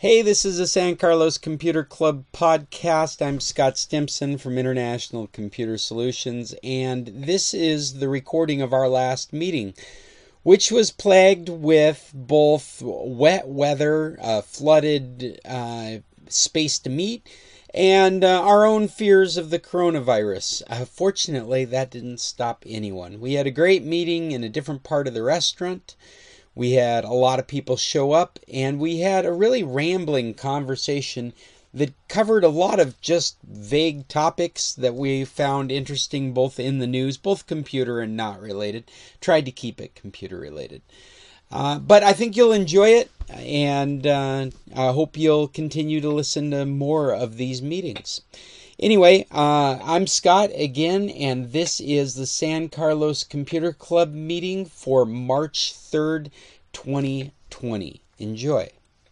Hey, this is the San Carlos Computer Club podcast. I'm Scott Stimson from International Computer Solutions, and this is the recording of our last meeting, which was plagued with both wet weather, flooded space to meet, and our own fears of the coronavirus. Fortunately, that didn't stop anyone. We had a great meeting in a different part of the restaurant. We had a lot of people show up, and we had a really rambling conversation that covered a lot of just vague topics that we found interesting both in the news, both computer and not related. Tried to keep it computer related. But I think you'll enjoy it, and I hope you'll continue to listen to more of these meetings. Anyway, I'm Scott again, and this is the San Carlos Computer Club meeting for March 3rd, 2020. Enjoy.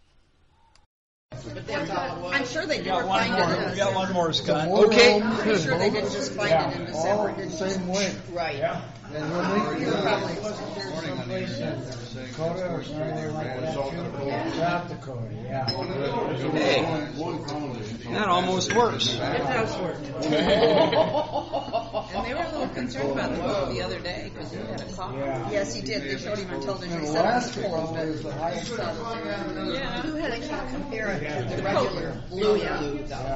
I'm sure they didn't find it. We got one more, Scott. Okay. I'm pretty sure they didn't just find it in December. All the same way. Right. Yeah. And when they Probably. someplace in Dakota or something like that, South Dakota, yeah. Hey, that almost works. It does work. And they were a little concerned about the book the other day because he had a cough. Yeah. Yes, he did. They showed him on television. He And said it was Alaska cold. probably is the highest level. Yeah. You had to compare it to the regular flu, though.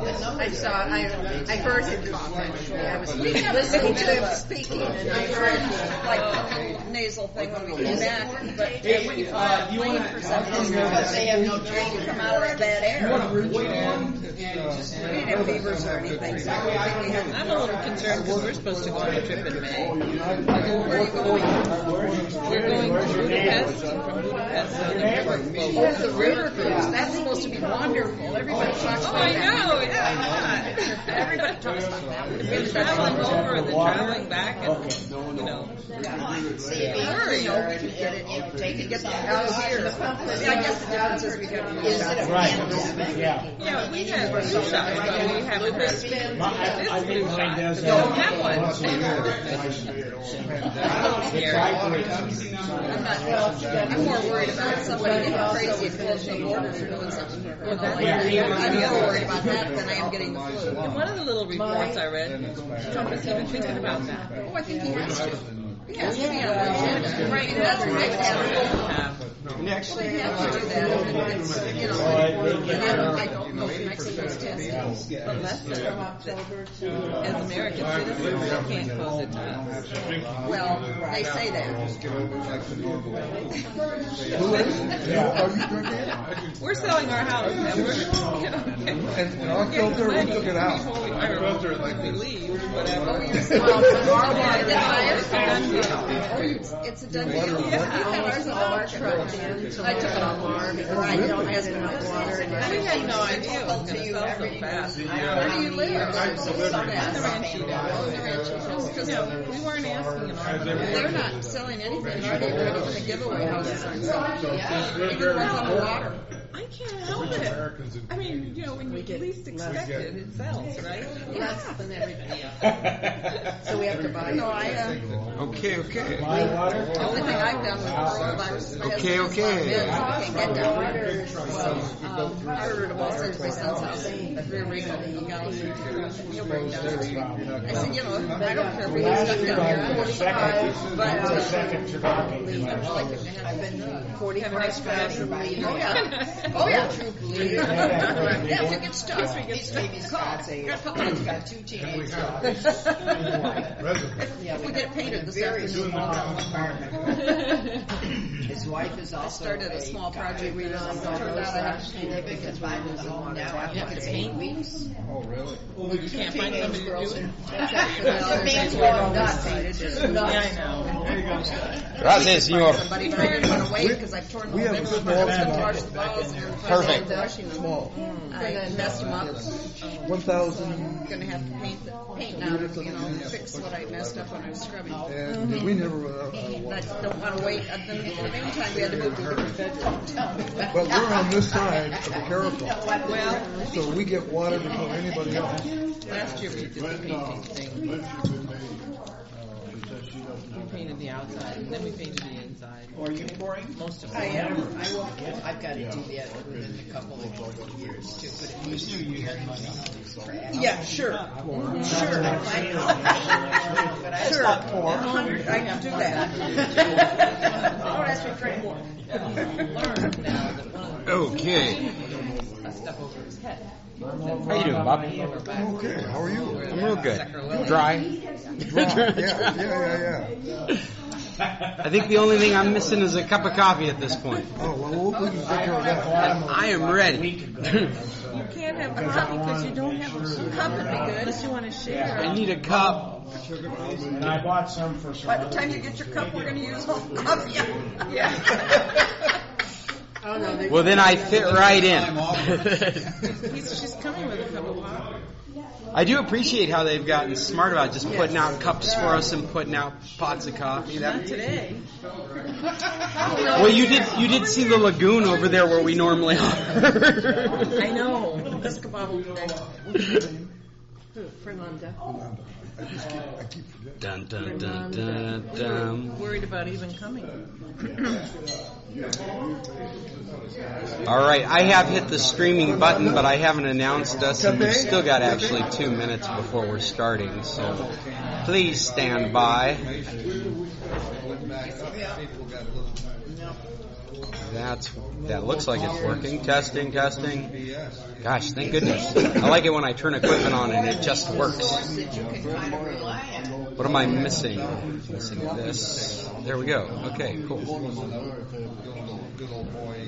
I heard him coughing. I was listening to him speaking, and I heard like a nasal thing when we came back. But when you fly a plane for some reason, because they have no train to come out of that air. We didn't have fevers or anything, so I don't think we had. I'm a little concerned because we're supposed to go on a trip in May. Where are you going? We're going to Budapest, and from Budapest to the river. Oh, the river cruise. That's supposed to be wonderful. Everybody talks Oh, about I that. know, yeah. Everybody talks about that. We've been traveling over and then traveling back, and, See, you take it, get the out here. I guess the difference is we got to use it. Right. Yeah. Yeah, we have flu shots, but we haven't had this flu shot. does We don't have one. I'm more worried about somebody getting crazy and closing the borders or doing something. I'm more worried about that than I am getting the flu. In one of the little reports I read, Trump is even thinking about that. Oh, I think he has to. He has to be on the agenda. Right, and that's right. Next. They have to do that. It's, and I don't know if Mexico's testing. But less than that, as American citizens, they can't pose it to us. Well, they say that. We're selling our house, and we're, And our filter, we took it out. we leave, whatever. It's a done deal. We had ours on the market right now. I took it off water because I don't ask enough water. We had no idea it was going to sell so fast. Where do you live? The Ranchito. Because we weren't asking an order. They're not selling anything, are they? They're not even giveaway houses aren't selling. Even ones on the water. I can't help it. I mean, when you least expect it, it sells, right? Less than everybody else. So we have to buy. No, Okay. My water? the only thing I've done with coronavirus is my husband's not been. I can't get down there. So I ordered a bus into my son's house in Rio Rico. He'll bring down. I said, I don't care if we get stuck down here. I'm 45, but Second to rocket. I'd like it to have been 45 fast. Oh yeah. Yeah, if you get stuck, call. Grandpa's got 2 teenage daughters. If we get painted this afternoon. His wife is also I started a small project. We turned out I have to paint it because mine was home now. I have to paint weeks. Oh, really? You can't find somebody to do it. The man's going nuts. Just nuts. Yeah, I know. Gracias, señor. Somebody, but I didn't want to wait because I've torn the We have whole a thing. small I was going to wash the balls and Perfect. Small. I messed them up. 1,000. I'm going to have to paint now, fix what I messed up when I was scrubbing. And we never run out of I water. don't want to wait. In the meantime, we had to move to a different bedroom. But we're on this side of the carousel. Well, So we get water before anybody else. last year we did the painting thing. painted the outside, and then we painted the inside. Are you pouring? Most of it. I am. I will. I've got to do that within a couple of years too. But it used to be very money. Yeah, sure. Sure. Sure. 100. I can do that. Don't ask me for any more. Okay. Stuff over his head. How you doing, Bob? I'm okay. How are you? I'm real good. Dry. Yeah. I think the only thing I'm missing is a cup of coffee at this point. Oh, well, we can take care of that. I am ready. You can't have coffee because you don't have a cup would be good unless you want to share. I need a cup. And I bought some for some. By the time you get your cup, we're going to use all the cup. Yeah. Oh, no, Well, then I fit right in. She's coming with a cup of water. I do appreciate how they've gotten smart about just putting out cups for us and putting out pots of coffee. Not today. Well, you did see the lagoon over there where we normally are. I know. Let's go bottle today. Fernanda. I keep forgetting. Dun dun dun dun dun. Worried about even coming. All right, I have hit the streaming button, but I haven't announced us, and we've still got actually 2 minutes before we're starting, so please stand by. That looks like it's working. Testing. Gosh, thank goodness. I like it when I turn equipment on and it just works. What am I missing? Missing this. There we go. Okay, cool. Good old boy,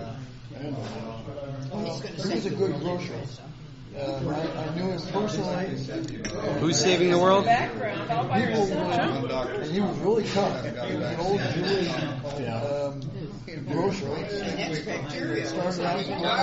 He's a good grocer. I knew him personally. Who's saving the world? And he was really tough. He was an old Jewish grocer. Started out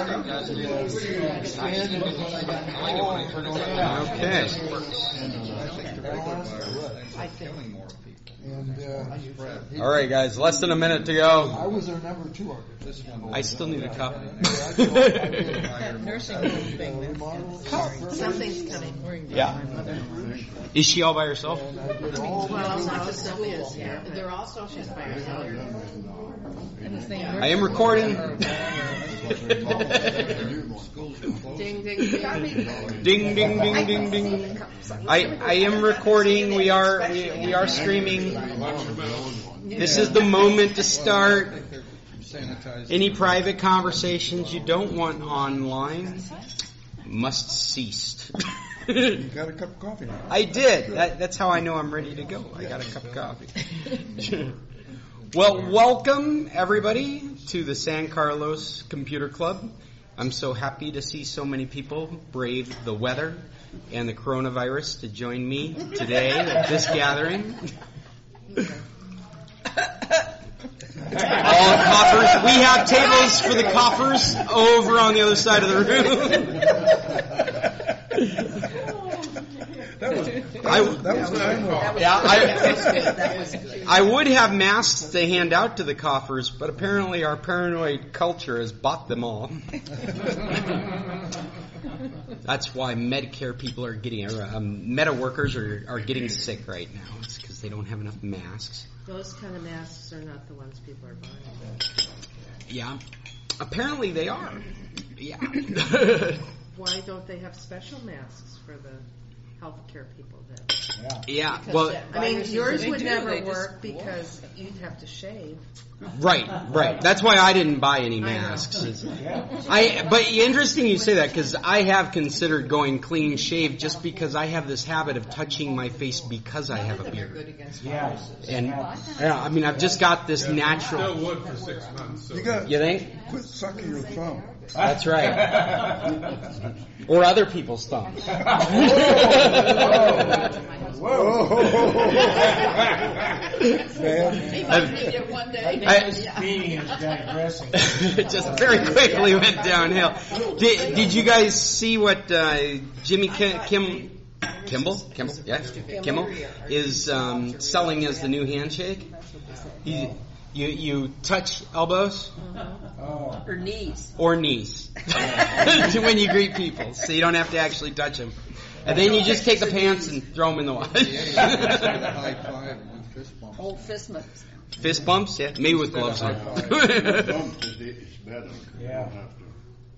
All right, guys, less than a minute to go. I was their number 2 artist. I still need a cup. That nursing home thing. Something's coming. Yeah. Is she all by herself? Well, not the school. They're all socials by herself. I am recording. Ding, ding, ding. Ding, ding, ding, ding, ding. I am recording. We are streaming. This is the moment to start. Any private conversations you don't want online must cease. You got a cup of coffee now. I did. That's how I know I'm ready to go. I got a cup of coffee. Well, welcome everybody to the San Carlos Computer Club. I'm so happy to see so many people brave the weather and the coronavirus to join me today at this gathering. All coffers. We have tables for the coffers over on the other side of the room. That was I would have masks to hand out to the coffers, but apparently our paranoid culture has bought them all. That's why Medicare people are getting, Meta workers are getting sick right now. It's because they don't have enough masks. Those kind of masks are not the ones people are buying. Yeah, apparently they are. Yeah. Why don't they have special masks for the healthcare people then? Yeah. Well, I mean, yours would never work because you'd have to shave. Right. That's why I didn't buy any masks. But interesting you say that, because I have considered going clean shaved just because I have this habit of touching my face because I have a beard. And I mean, I've just got this natural. Still would for 6 months. So. You think? Quit sucking your thumb. That's right. Or other people's thumbs. Whoa. One day. Meeting is digressing. It just very quickly went downhill. Did you guys see what Jimmy Kimmel is selling as the new handshake? You touch elbows Or knees. or knees when you greet people, so you don't have to actually touch them. And then you just take the pants and throw them in the wash. The high five. Fist bumps. Old fist bumps. Fist bumps, yeah, maybe with gloves on. It's better. You Yeah. don't have to,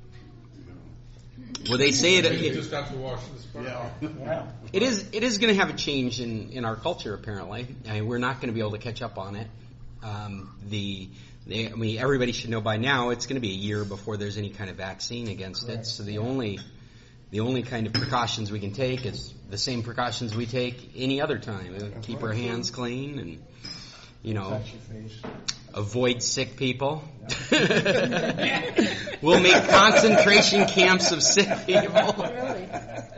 Well, they say You it just have to wash the spark. Yeah. it is going to have a change in our culture. Apparently, I mean, we're not going to be able to catch up on it. Everybody should know by now it's going to be a year before there's any kind of vaccine against it. So the only kind of precautions we can take is the same precautions we take any other time. Keep our hands clean and, Touch your face. avoid sick people. We'll make concentration camps of sick people. Really?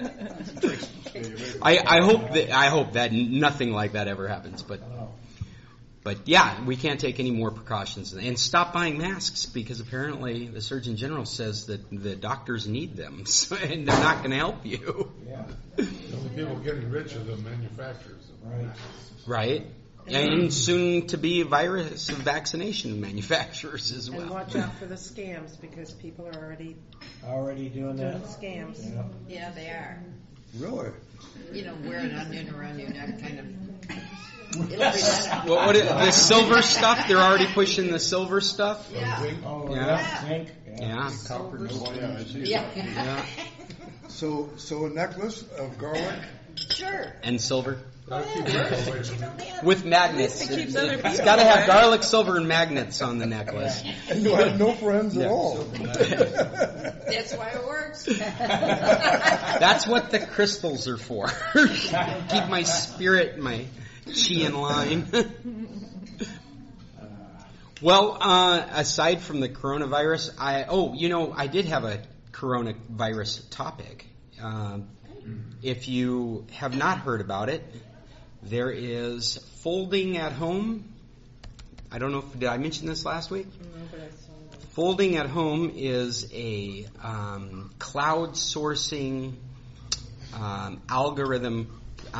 I hope that nothing like that ever happens, but yeah, we can't take any more precautions. And stop buying masks, because apparently the Surgeon General says that the doctors need them, and they're not going to help you. Yeah. The only people getting rich are the manufacturers. Right. Right? And soon to be virus vaccination manufacturers as well. And watch out for the scams, because people are already Already doing that. doing scams. Yeah. Yeah, they are. Really? Wear an onion around your neck, kind of. It'll prevent What is the silver stuff? They're already pushing the silver stuff. Yeah. Oh, Yeah. yeah. Zinc. Yeah. oh yeah, I see Yeah. that. Yeah. So a necklace of garlic. Sure. And silver. That'll keep people away from it. With magnets. It keeps other It's people got to have away. garlic, silver, and magnets on the necklace. And you have no friends at all. That's why it works. That's what the crystals are for. Keep my spirit, my chi in line. Well, aside from the coronavirus, I did have a coronavirus topic. If you have not heard about it, there is Folding at Home. I don't know did I mention this last week? Folding at Home is a cloud sourcing algorithm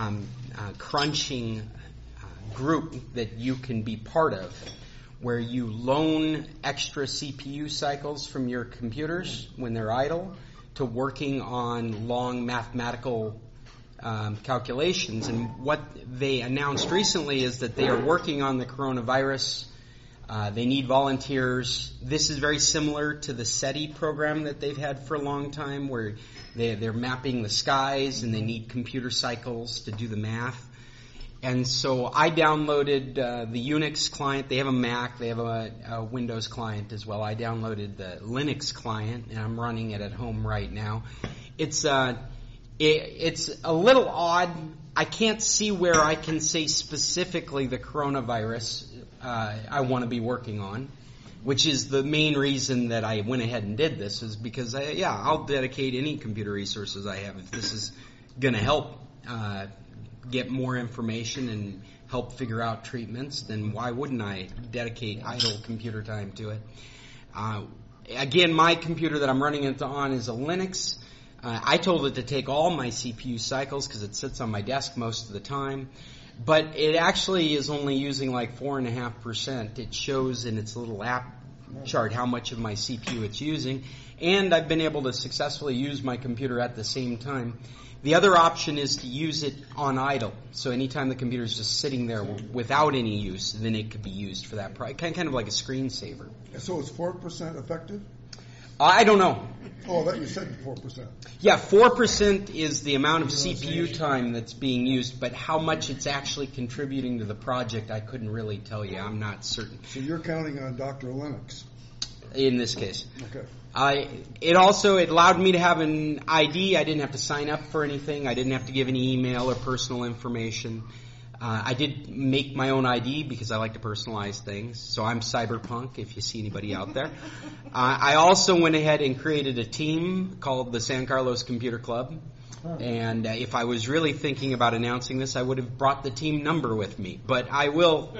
crunching group that you can be part of, where you loan extra CPU cycles from your computers when they're idle to working on long mathematical calculations. And what they announced recently is that they are working on the coronavirus. They need volunteers. This is very similar to the SETI program that they've had for a long time, where they're mapping the skies and they need computer cycles to do the math. And so I downloaded the Unix client. They have a Mac. They have a Windows client as well. I downloaded the Linux client, and I'm running it at home right now. It's a little odd. I can't see where I can say specifically the coronavirus I want to be working on, which is the main reason that I went ahead and did this, is because, I'll dedicate any computer resources I have if this is going to help get more information and help figure out treatments, then why wouldn't I dedicate idle computer time to it? Again, my computer that I'm running it on is a Linux. I told it to take all my CPU cycles because it sits on my desk most of the time, but it actually is only using like 4.5%. It shows in its little app chart how much of my CPU it's using, and I've been able to successfully use my computer at the same time. The other option is to use it on idle. So anytime the computer is just sitting there without any use, then it could be used for that. Kind of like a screensaver. So it's 4% effective? I don't know. Oh, that you said 4%. Yeah, 4% is the amount of CPU time that's being used, but how much it's actually contributing to the project, I couldn't really tell you. I'm not certain. So you're counting on Dr. Linux. In this case. Okay. It allowed me to have an ID. I didn't have to sign up for anything. I didn't have to give any email or personal information. I did make my own ID because I like to personalize things. So I'm Cyberpunk, if you see anybody out there. I also went ahead and created a team called the San Carlos Computer Club. And if I was really thinking about announcing this, I would have brought the team number with me. But I will.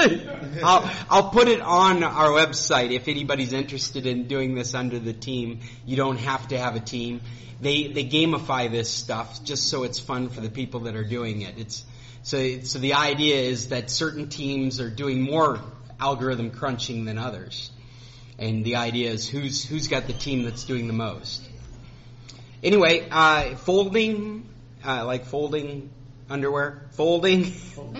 I'll put it on our website if anybody's interested in doing this under the team. You don't have to have a team. They gamify this stuff just so it's fun for the people that are doing it. So the idea is that certain teams are doing more algorithm crunching than others, and the idea is who's got the team that's doing the most. Anyway, folding underwear, folding,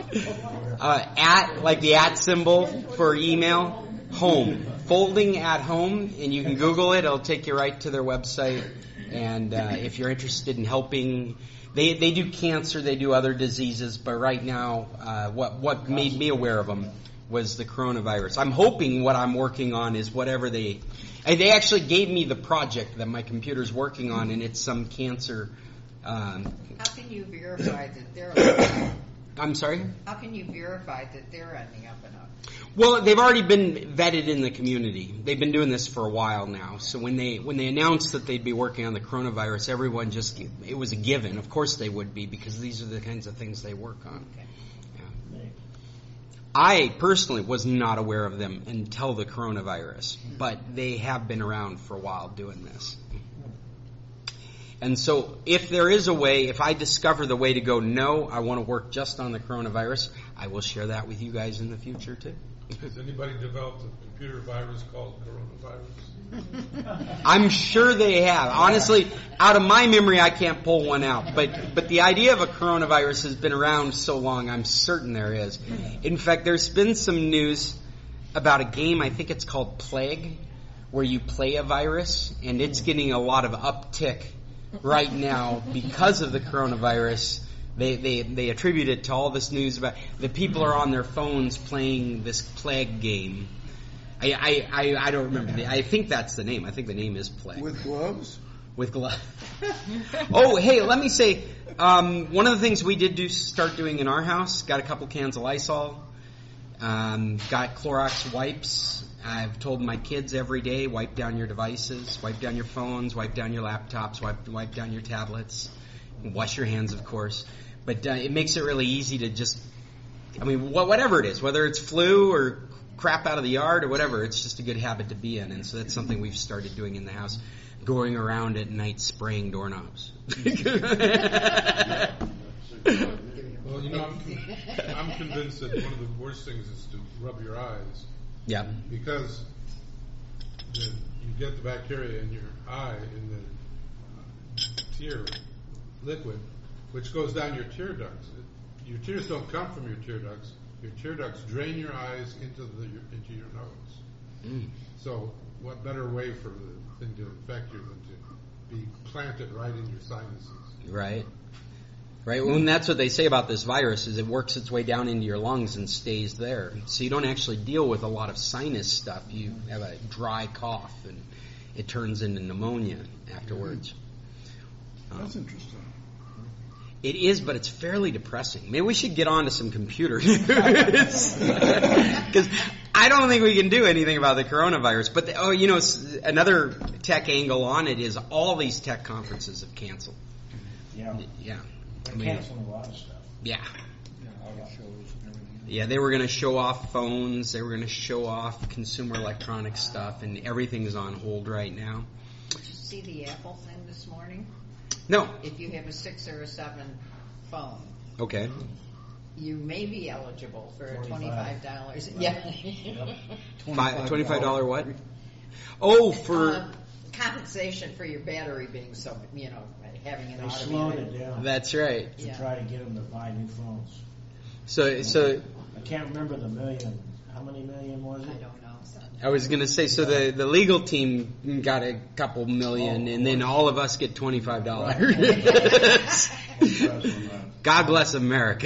at, like the at symbol for email, home. Folding at home, and you can Google it. It'll take you right to their website. And if you're interested in helping, they do cancer, they do other diseases, but right now, what made me aware of them was the coronavirus. I'm hoping what I'm working on is whatever they actually gave me the project that my computer's working on, and it's some cancer. How can you verify that they're? I'm sorry? How can you verify that they're ending up in a? Well, they've already been vetted in the community. They've been doing this for a while now. So when they announced that they'd be working on the coronavirus, everyone it was a given. Of course they would be, because these are the kinds of things they work on. Okay. Yeah. I personally was not aware of them until the coronavirus, but they have been around for a while doing this. And so if there is a way, if I discover the way to go, no, I want to work just on the coronavirus, I will share that with you guys in the future too. Has anybody developed a computer virus called coronavirus? I'm sure they have. Honestly, out of my memory, I can't pull one out. But the idea of a coronavirus has been around so long, I'm certain there is. In fact, there's been some news about a game, I think it's called Plague, where you play a virus, and it's getting a lot of uptick right now because of the coronavirus. They attribute it to all this news about the people are on their phones playing this Plague game. I don't remember. I think that's the name. I think the name is Plague. With gloves? With gloves. Oh, hey, let me say, one of the things we did start doing in our house, got a couple cans of Lysol, got Clorox wipes. I've told my kids every day, wipe down your devices, wipe down your phones, wipe down your laptops, wipe down your tablets. Wash your hands, of course. But it makes it really easy to just, whatever it is, whether it's flu or crap out of the yard or whatever, it's just a good habit to be in. And so that's something we've started doing in the house, going around at night spraying doorknobs. Well, I'm convinced that one of the worst things is to rub your eyes. Yeah. Because you get the bacteria in your eye in the tear liquid, which goes down your tear ducts. Your tears don't come from your tear ducts. Your tear ducts drain your eyes into your nose. Mm. So, what better way for the thing to infect you than to be planted right in your sinuses? Right. Right. Well, and that's what they say about this virus, is it works its way down into your lungs and stays there. So you don't actually deal with a lot of sinus stuff. You have a dry cough, and it turns into pneumonia afterwards. That's interesting. It is, but it's fairly depressing. Maybe we should get on to some computer news. Because I don't think we can do anything about the coronavirus. But, another tech angle on it is all these tech conferences have canceled. Yeah. Yeah. They're canceling a lot of stuff. Yeah. All the shows and everything. Yeah, they were going to show off phones. They were going to show off consumer electronic stuff, and everything's on hold right now. Did you see the Apple thing this morning? No. If you have a 6 or a 7 phone, Okay. you may be eligible for a $25. Yeah. $25 what? Oh, for compensation for your battery being so, having an They automated. slowed it down that's right. to try to get them to buy new phones. So I can't remember the million. How many million was I it? don't know. I was going to say, so the legal team got a couple million, and then all of us get $25. God bless America.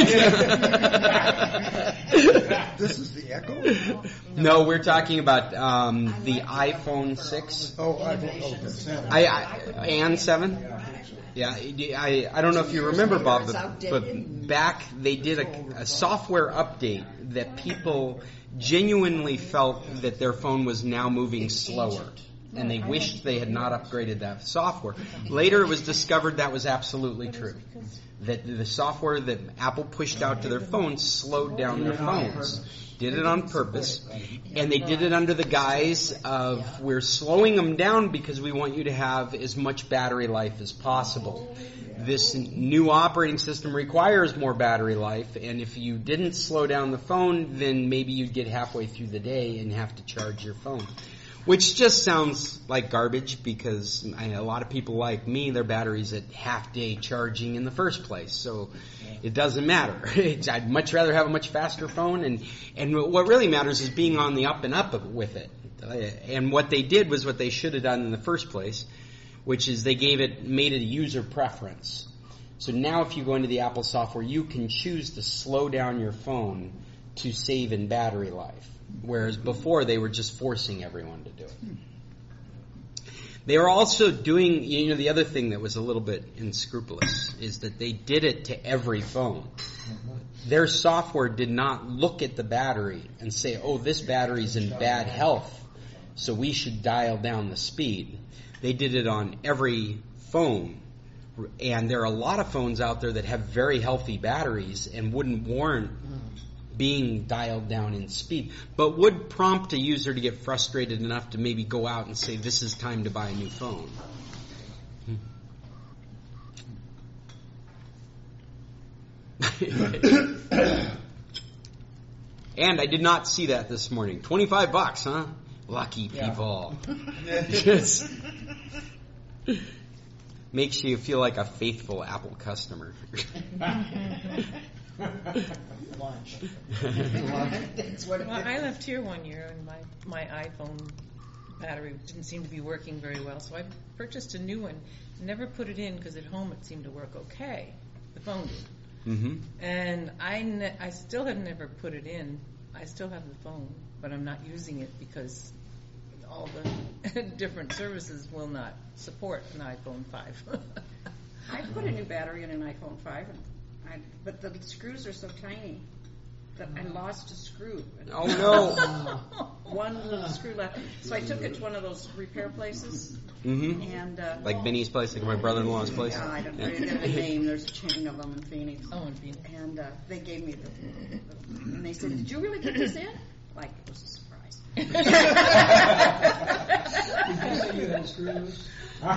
This is the Echo? No, we're talking about the iPhone 6. Oh, iPhone 7. And 7? Yeah, I don't know if you remember, Bob, but back they did a software update that people genuinely felt that their phone was now moving slower, and they wished they had not upgraded that software. Later it was discovered that was absolutely true, that the software that Apple pushed out to their phones slowed down their phones. Did it on purpose, and they did it under the guise of, we're slowing them down because we want you to have as much battery life as possible. This new operating system requires more battery life, and if you didn't slow down the phone, then maybe you'd get halfway through the day and have to charge your phone. Which just sounds like garbage because a lot of people like me, their battery's at half-day charging in the first place. So it doesn't matter. I'd much rather have a much faster phone. And what really matters is being on the up and up with it. And what they did was what they should have done in the first place, which is they made it a user preference. So now if you go into the Apple software, you can choose to slow down your phone to save in battery life. Whereas before they were just forcing everyone to do it. They were also doing, the other thing that was a little bit unscrupulous is that they did it to every phone. Their software did not look at the battery and say, oh, this battery's in bad health, so we should dial down the speed. They did it on every phone. And there are a lot of phones out there that have very healthy batteries and wouldn't warrant being dialed down in speed, but would prompt a user to get frustrated enough to maybe go out and say, this is time to buy a new phone. And I did not see that this morning. $25, huh? Lucky people. Just makes you feel like a faithful Apple customer. Lunch. That's what it Well, I left here one year and my iPhone battery didn't seem to be working very well, so I purchased a new one. Never put it in because at home it seemed to work okay. The phone did. Mm-hmm. And I still have never put it in. I still have the phone, but I'm not using it because all the different services will not support an iPhone 5. I put a new battery in an iPhone 5, but the screws are so tiny that I lost a screw. Oh, no. One little screw left. So I took it to one of those repair places. Mm-hmm. And Like Benny's place, like my brother-in-law's place. I don't know the name. There's a chain of them in Phoenix. Oh, in Phoenix. And they gave me and they said, "Did you really put this in?" Like it was a surprise. Did you have screws?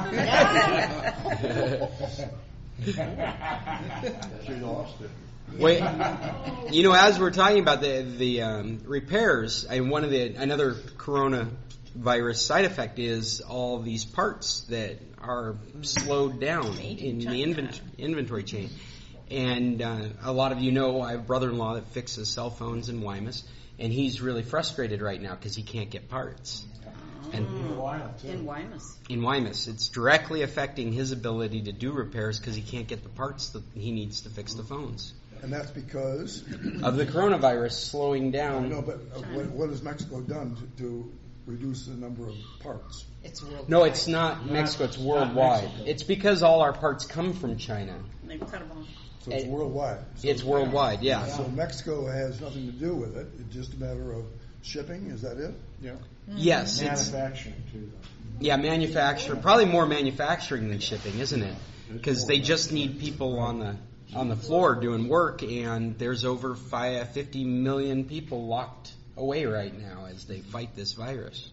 She lost it. Wait, as we're talking about the repairs, another coronavirus side effect is all these parts that are slowed down in the inventory chain. And a lot of I have a brother-in-law that fixes cell phones in Wymus, and he's really frustrated right now because he can't get parts. And In Wymus. in Wymus, it's directly affecting his ability to do repairs because he can't get the parts that he needs to fix the phones. And that's because, Of the coronavirus slowing down. no, but what has Mexico done to reduce the number of parts? It's worldwide. No, it's not Mexico, it's worldwide. It's because all our parts come from China. And they cut them off. So it's worldwide. So, It's worldwide, yeah. So Mexico has nothing to do with it. It's just a matter of shipping. Is that it? Yeah. Yes, it's Manufacturing, too, though. probably more manufacturing than shipping, isn't it? Because they just need people on the floor doing work, and there's over 50 million people locked away right now as they fight this virus.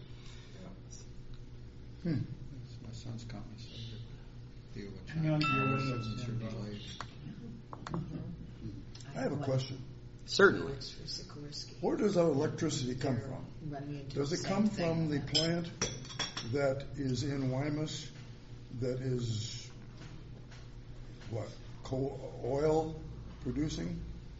My son's company said to deal with China. Substance are delayed. I have a question. Certainly. Where does our electricity come from? Does it come from the plant that is in Wymus that is, oil producing?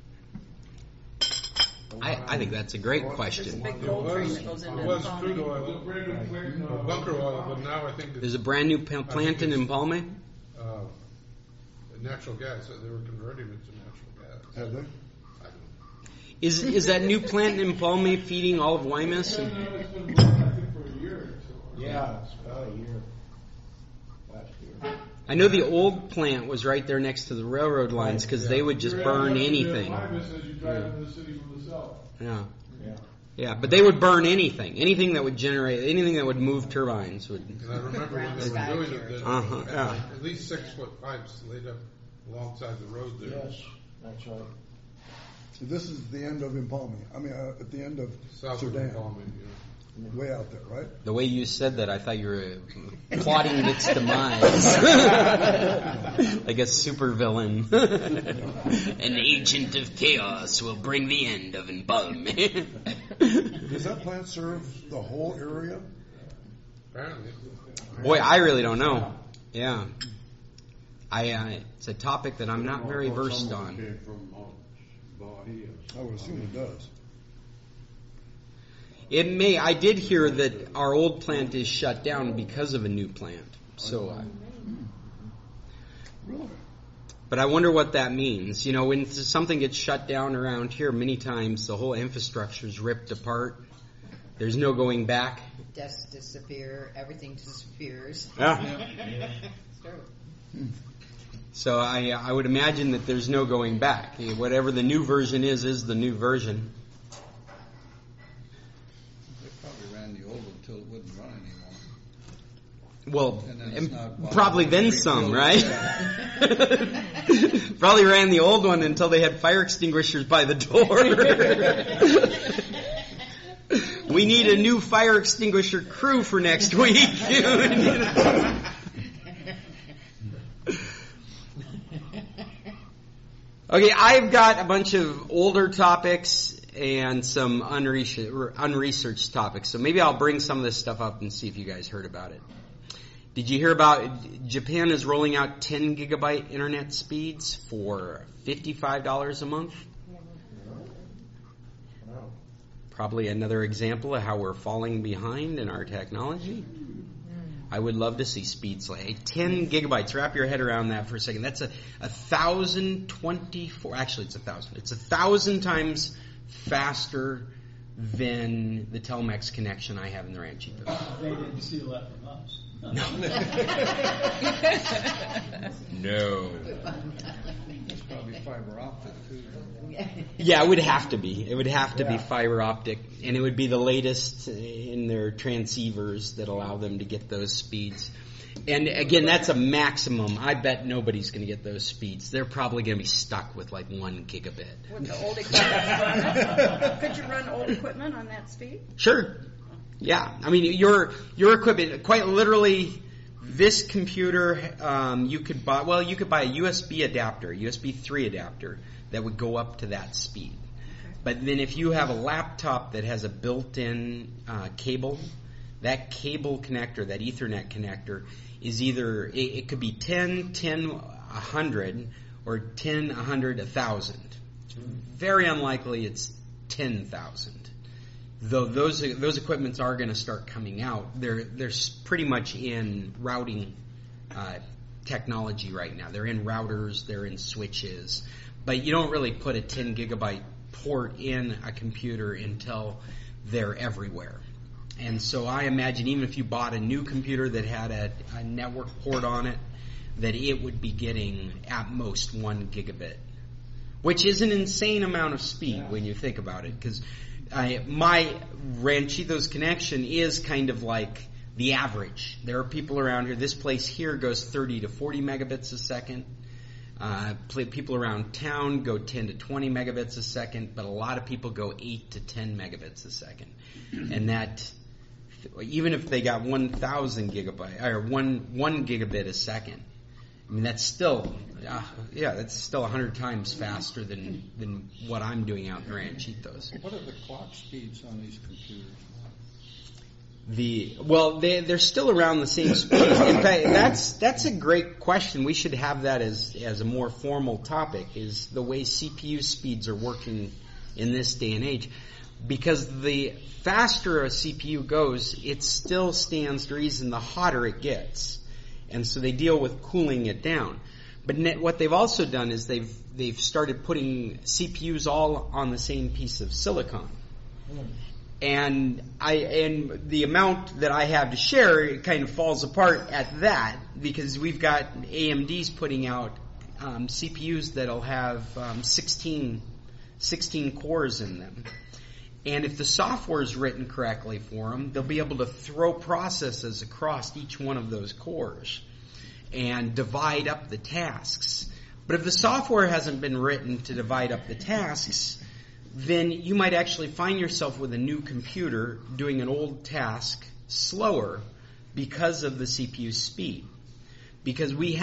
I think that's a great There's a question. big gold train that goes into It was the crude oil, bunker oil, but now I think it's There's a brand new plant in Empalme. natural gas. They were converting it to natural gas. Have they? I don't know. Is that new plant in Empalme feeding all of Wymus? It's been working, I think, for a year or two. Yeah, it's about a year. Last year. I know the old plant was right there next to the railroad lines because they would just burn anything. As you drive into the city from the south. Yeah. Yeah. Yeah, but they would burn anything that would generate, anything that would move turbines would. And I remember when they were doing it, they yeah. at least 6-foot pipes laid up alongside the road there. Yes, that's right. So this is the end of Empalme. I mean, at the end of South of Sudan. Empalme, Way out there, right? The way you said that, I thought you were plotting its demise. Like a supervillain. An agent of chaos will bring the end of Empalme. Does that plant serve the whole area? Apparently. Boy, I really don't know. Yeah. It's a topic that I'm not very versed on. Came from Bahia. I would assume it does. It may. I did hear that our old plant is shut down because of a new plant. So, Really? but I wonder what that means. You know, when something gets shut down around here, many times the whole infrastructure is ripped apart. There's no going back. Desks disappear, everything disappears. Yeah. It's true. So I would imagine that there's no going back. Whatever the new version is the new version. They probably ran the old one until it wouldn't run anymore. Well, And then it's not probably then bothered. some, right? Probably ran the old one until they had fire extinguishers by the door. We need a new fire extinguisher crew for next week. Okay, I've got a bunch of older topics and some unresearched topics. So maybe I'll bring some of this stuff up and see if you guys heard about it. Did you hear about Japan is rolling out 10 gigabyte internet speeds for $55 a month? Probably another example of how we're falling behind in our technology. I would love to see speeds like 10 gigabytes. Wrap your head around that for a second. That's 1,024. Actually, it's 1,000. It's 1,000 times faster than the Telmex connection I have in the Ranchito. They didn't steal that from us. No. It's probably fiber optic too. Yeah, it would have to be. It would have to be fiber optic, and it would be the latest in their transceivers that allow them to get those speeds. And again, that's a maximum. I bet nobody's going to get those speeds. They're probably going to be stuck with like 1 gigabit. Would the old equipment could you run old equipment on that speed? Sure. Yeah. I mean, your equipment, quite literally, this computer, you could buy a USB adapter, USB 3 adapter that would go up to that speed. But then if you have a laptop that has a built-in cable, that cable connector, that Ethernet connector, is either, it could be 10, 100, or 10, 100, 1,000. It's very unlikely it's 10,000. Though those equipments are going to start coming out. They're pretty much in routing technology right now. They're in routers, they're in switches. But you don't really put a 10 gigabyte port in a computer until they're everywhere. And so I imagine even if you bought a new computer that had a network port on it, that it would be getting at most 1 gigabit, which is an insane amount of speed when you think about it. Because my Ranchito's connection is kind of like the average. There are people around here. This place here goes 30 to 40 megabits a second. People around town go 10 to 20 megabits a second, but a lot of people go 8 to 10 megabits a second. And that, even if they got 1,000 gigabyte or one gigabit a second, I mean that's still, that's still 100 times faster than what I'm doing out in Ranchitos. What are the clock speeds on these computers? They're still around the same speed. In fact, that's a great question. We should have that as a more formal topic, is the way CPU speeds are working in this day and age. Because the faster a CPU goes, it still stands to reason the hotter it gets. And so they deal with cooling it down. But what they've also done is they've started putting CPUs all on the same piece of silicon. And the amount that I have to share, it kind of falls apart at that, because we've got AMD's putting out CPUs that'll have 16 cores in them. And if the software is written correctly for them, they'll be able to throw processes across each one of those cores and divide up the tasks. But if the software hasn't been written to divide up the tasks, then you might actually find yourself with a new computer doing an old task slower because of the CPU speed. Because we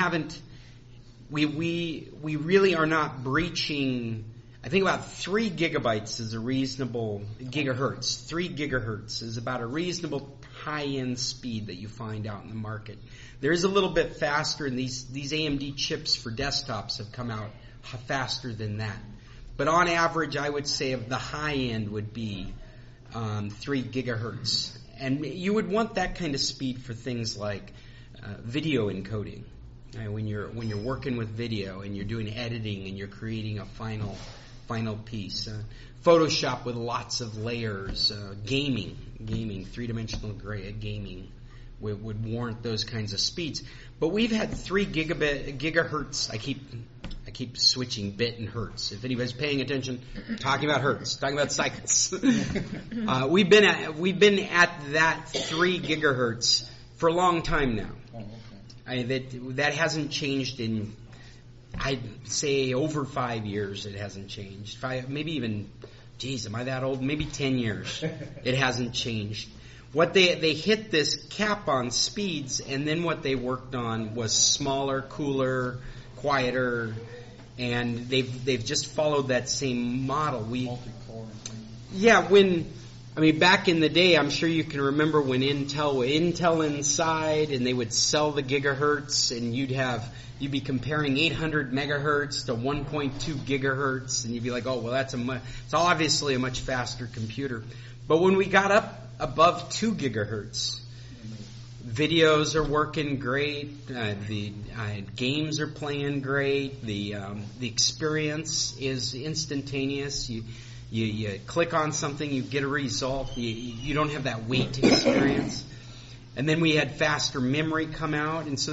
really are not breaching, I think about 3 gigabytes is a reasonable, gigahertz. 3 gigahertz is about a reasonable high-end speed that you find out in the market. There is a little bit faster, and these AMD chips for desktops have come out faster than that. But on average, I would say of the high end would be 3 gigahertz. And you would want that kind of speed for things like video encoding. When you're working with video and you're doing editing and you're creating a final piece. Photoshop with lots of layers. Gaming, 3-dimensional gaming would warrant those kinds of speeds. But we've had 3 gigahertz. I keep switching bit and hertz. If anybody's paying attention, talking about hertz, talking about cycles. We've been at that 3 gigahertz for a long time now. Oh, okay. That hasn't changed in, I'd say, over 5 years. It hasn't changed. Maybe even, geez, am I that old? Maybe 10 years. It hasn't changed. What they hit this cap on speeds, and then what they worked on was smaller, cooler, quieter, and they've just followed that same model. Multi-core. Yeah, back in the day, I'm sure you can remember when Intel Inside, and they would sell the gigahertz, and you'd be comparing 800 megahertz to 1.2 gigahertz, and you'd be like, oh, well, it's obviously a much faster computer. But when we got up above 2 gigahertz, videos are working great. The games are playing great. The experience is instantaneous. You click on something, you get a result. You don't have that wait experience. And then we had faster memory come out, and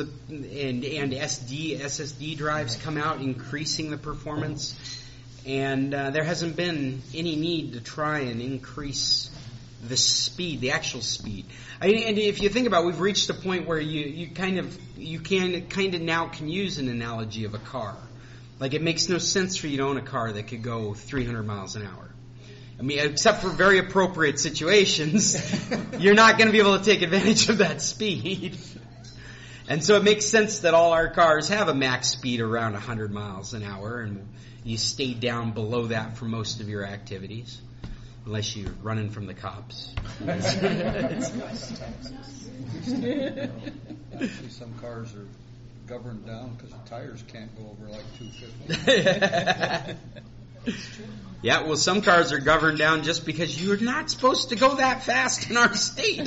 SSD drives come out, increasing the performance. And there hasn't been any need to try and increase the speed, the actual speed. And if you think about it, we've reached a point where you kind of now can use an analogy of a car. Like, it makes no sense for you to own a car that could go 300 miles an hour. Except for very appropriate situations, you're not going to be able to take advantage of that speed. And so it makes sense that all our cars have a max speed around 100 miles an hour, and you stay down below that for most of your activities. Unless you're running from the cops. Actually, some cars are governed down because the tires can't go over like 250. Yeah, well, some cars are governed down just because you're not supposed to go that fast in our state.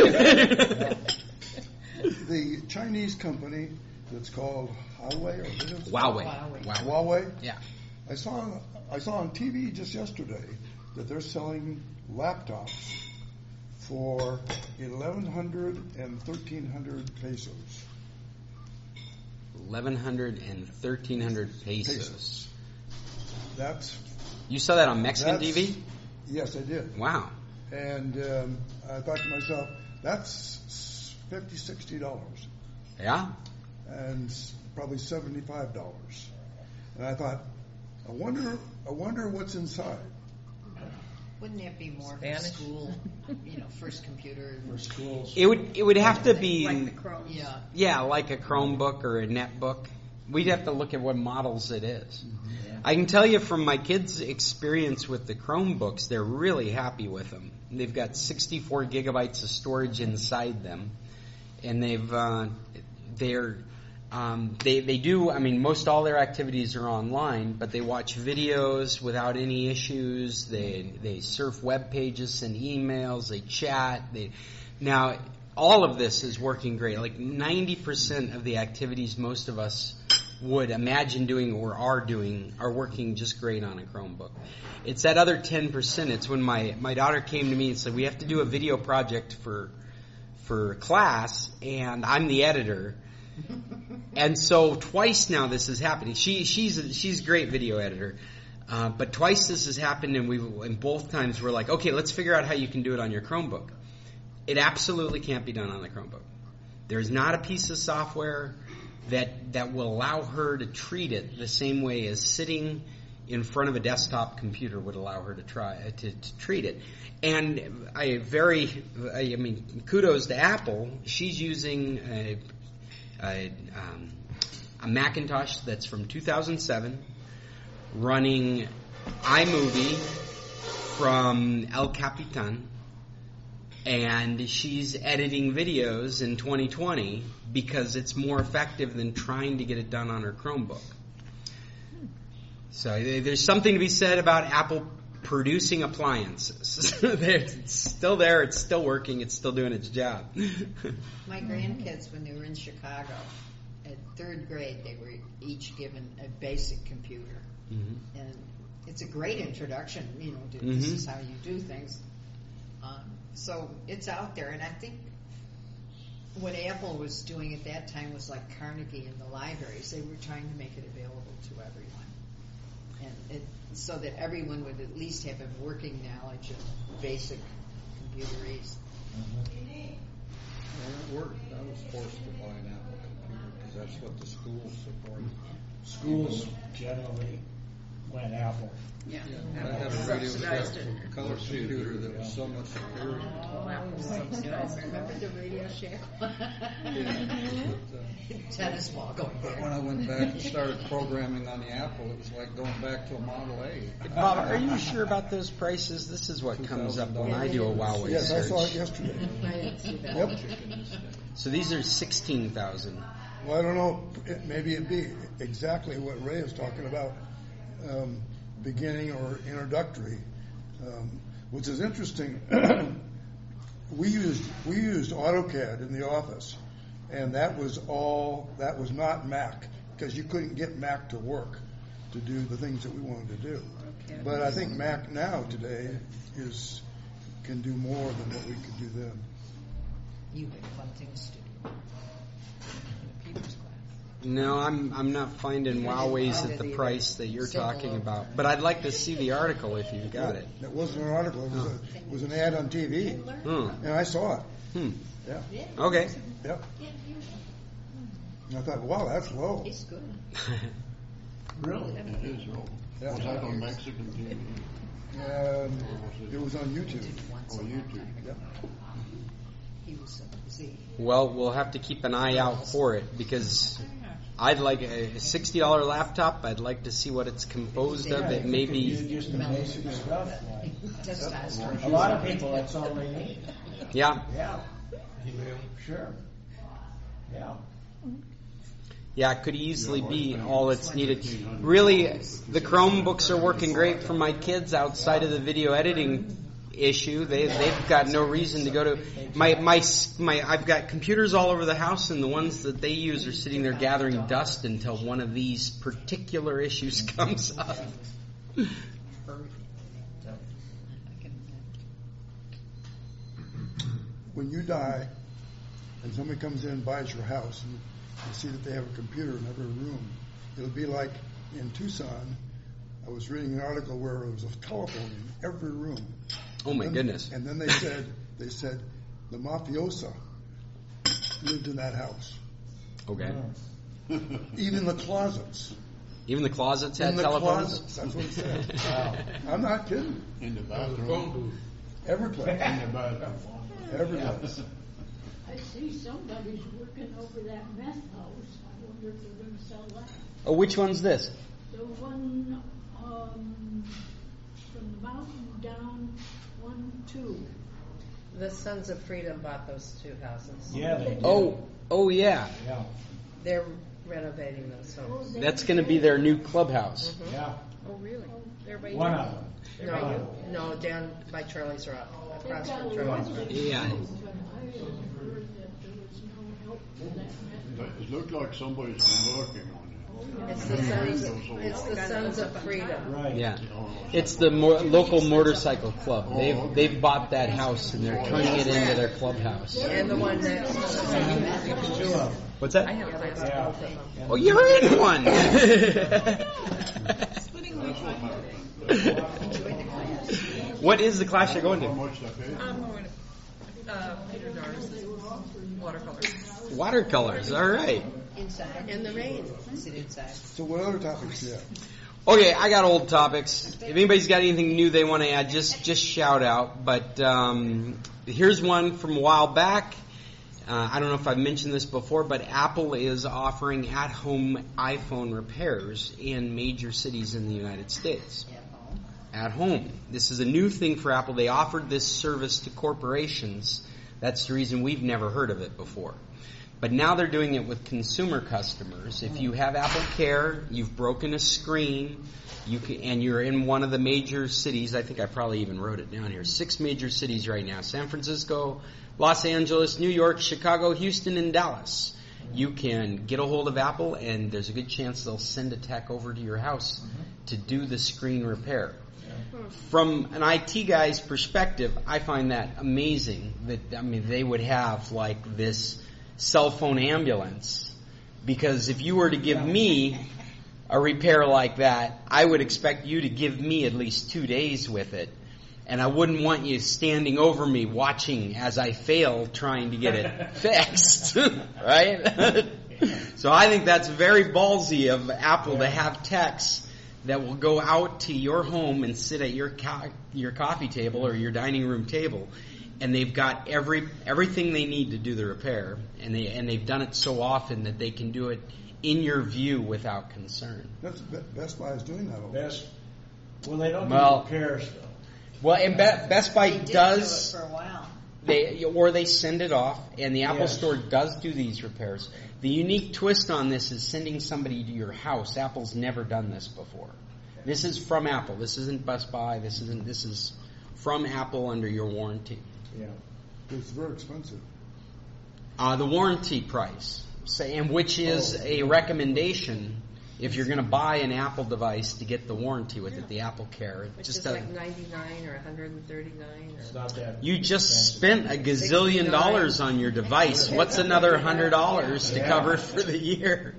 The Chinese company that's called Huawei, or what is it? Huawei. Yeah. I saw on TV just yesterday that they're selling laptops for 1,100 and 1,300 pesos. 1,100 and 1,300 pesos. You saw that on Mexican TV? Yes, I did. Wow. And I thought to myself, that's $50, $60. Yeah. And probably $75. And I thought, I wonder what's inside. Wouldn't that be more for school, first computer? For schools. It would have to be like the Chrome. Yeah, like a Chromebook or a netbook. We'd have to look at what models it is. Mm-hmm. Yeah. I can tell you from my kids' experience with the Chromebooks, they're really happy with them. They've got 64 gigabytes of storage inside them, and they do, most all their activities are online, but they watch videos without any issues. They surf web pages, send emails, they chat. Now, all of this is working great. Like 90% of the activities most of us would imagine doing or are working just great on a Chromebook. It's that other 10%. It's when my daughter came to me and said, we have to do a video project for class, and I'm the editor. And so twice now this is happening. She's a great video editor, but twice this has happened, and both times we're like, okay, let's figure out how you can do it on your Chromebook. It absolutely can't be done on the Chromebook. There's not a piece of software that will allow her to treat it the same way as sitting in front of a desktop computer would allow her to treat it. And kudos to Apple. She's using a Macintosh that's from 2007, running iMovie from El Capitan, And she's editing videos in 2020 because it's more effective than trying to get it done on her Chromebook. So there's something to be said about Apple producing appliances. It's still there, it's still working, it's still doing its job. My grandkids, when they were in Chicago, at 3rd grade, they were each given a basic computer. Mm-hmm. And it's a great introduction, to this is how you do things. So it's out there, and I think what Apple was doing at that time was like Carnegie in the libraries. They were trying to make it available to everyone, and so that everyone would at least have a working knowledge of basic computerese. Well, it worked. I was forced to buy an Apple computer because that's what the schools support. Schools generally went Apple. Yeah. I had a Radio Shack color computer that was so much superior. Remember the Radio Shack? Tennis ball going But there. when I went back and started programming on the Apple, it was like going back to a Model A. Bob, are you sure about those prices? This is what comes up when I do a Huawei Yes, I search. saw it yesterday. I didn't see that. Yep. So these are 16,000. Well, I don't know. Maybe it'd be exactly what Ray is talking about, beginning or introductory, which is interesting. We used AutoCAD in the office, and that was not Mac, because you couldn't get Mac to work to do the things that we wanted to do. Okay. But I think Mac now today can do more than what we could do then. You had fun things to do. In Peter's class. No, I'm not finding Huawei's at the price that you're talking about. But I'd like to see the article if you've got it. It wasn't an article. It was an ad on TV, and I saw it. Yeah. Okay. Yep. And I thought, wow, that's low. He's good. Really? It is low. Yeah. Was that on Mexican TV? It was on YouTube. Or YouTube? Yep. He was Z. Well, we'll have to keep an eye out for it because I'd like a $60 laptop. I'd like to see what it's composed of. It may be. Just the basic stuff. Testosterone. A lot of people, that's all they need. Yeah. Yeah. Sure. Yeah. Yeah, it could easily be all that's needed. Really, the Chromebooks are working great for my kids outside of the video editing issue. They've got no reason to go to my I've got computers all over the house, and the ones that they use are sitting there gathering dust until one of these particular issues comes up. When you die, and somebody comes in and buys your house, and you see that they have a computer in every room, it'll be like in Tucson. I was reading an article where there was a telephone in every room. Oh my goodness! And then they said the mafiosa lived in that house. Okay. Even the closets. Even the closets had In the telephones? closets. That's what it said. Wow. I'm not kidding. In the The bathroom? phone booth. Every place. In the bathroom. Every place. I see somebody's working over that meth house. I wonder if they're going to sell that. Oh, which one's this? The one from the mountain down 1-2. The Sons of Freedom bought those 2 houses. Yeah, they did. Oh yeah. Yeah. They're renovating those homes. That's going to be their new clubhouse. Yeah. Oh, really? They're by One you? of them. No, down by Charlie's Rock, across They've got from a Charlie's lot Rock. of Yeah. but I had heard that there was no help for that meth. It looked like somebody's been working on it. It's the Sons of Freedom. Right. Yeah. It's the local motorcycle club. They've bought that house and they're turning it into their clubhouse. And the one next to them. 2 of them. What's that? I have plans on both of them. Oh, you're in one. What is the class you're going How to? much they paid? I'm going to Peter Darcy's watercolors. Watercolors. All right. Inside. In the rain. Sit inside. So what other topics do you have? Okay, I got old topics. If anybody's got anything new they want to add, just shout out. But here's one from a while back. I don't know if I've mentioned this before, but Apple is offering at-home iPhone repairs in major cities in the United States. At home. at home. This is a new thing for Apple. They offered this service to corporations. That's the reason we've never heard of it before. But now they're doing it with consumer customers. If you have Apple Care, you've broken a screen, and you're in one of the major cities, I think I probably even wrote it down here, 6 major cities right now, San Francisco, Los Angeles, New York, Chicago, Houston, and Dallas. You can get a hold of Apple, and there's a good chance they'll send a tech over to your house to do the screen repair. From an IT guy's perspective, I find that amazing that, they would have like this cell phone ambulance, because if you were to give me a repair like that, I would expect you to give me at least 2 days with it, and I wouldn't want you standing over me watching as I fail trying to get it fixed, right? So I think that's very ballsy of Apple to have techs that will go out to your home and sit at your coffee table or your dining room table, and they've got everything they need to do the repair, and they've done it so often that they can do it in your view without concern. That's Best Buy is doing that. Well, they don't do repairs though. Well, and Best Buy does do it for a while. They send it off, and the Apple Store does do these repairs. The unique twist on this is sending somebody to your house. Apple's never done this before. This is from Apple. This isn't Best Buy. This is from Apple under your warranty. Yeah, it's very expensive. The warranty price, and which is a recommendation if you're going to buy an Apple device to get the warranty with it, the Apple Care. Which is like $99 or $139. It's not that. You just spent a gazillion dollars on your device. What's another $100 to cover for the year?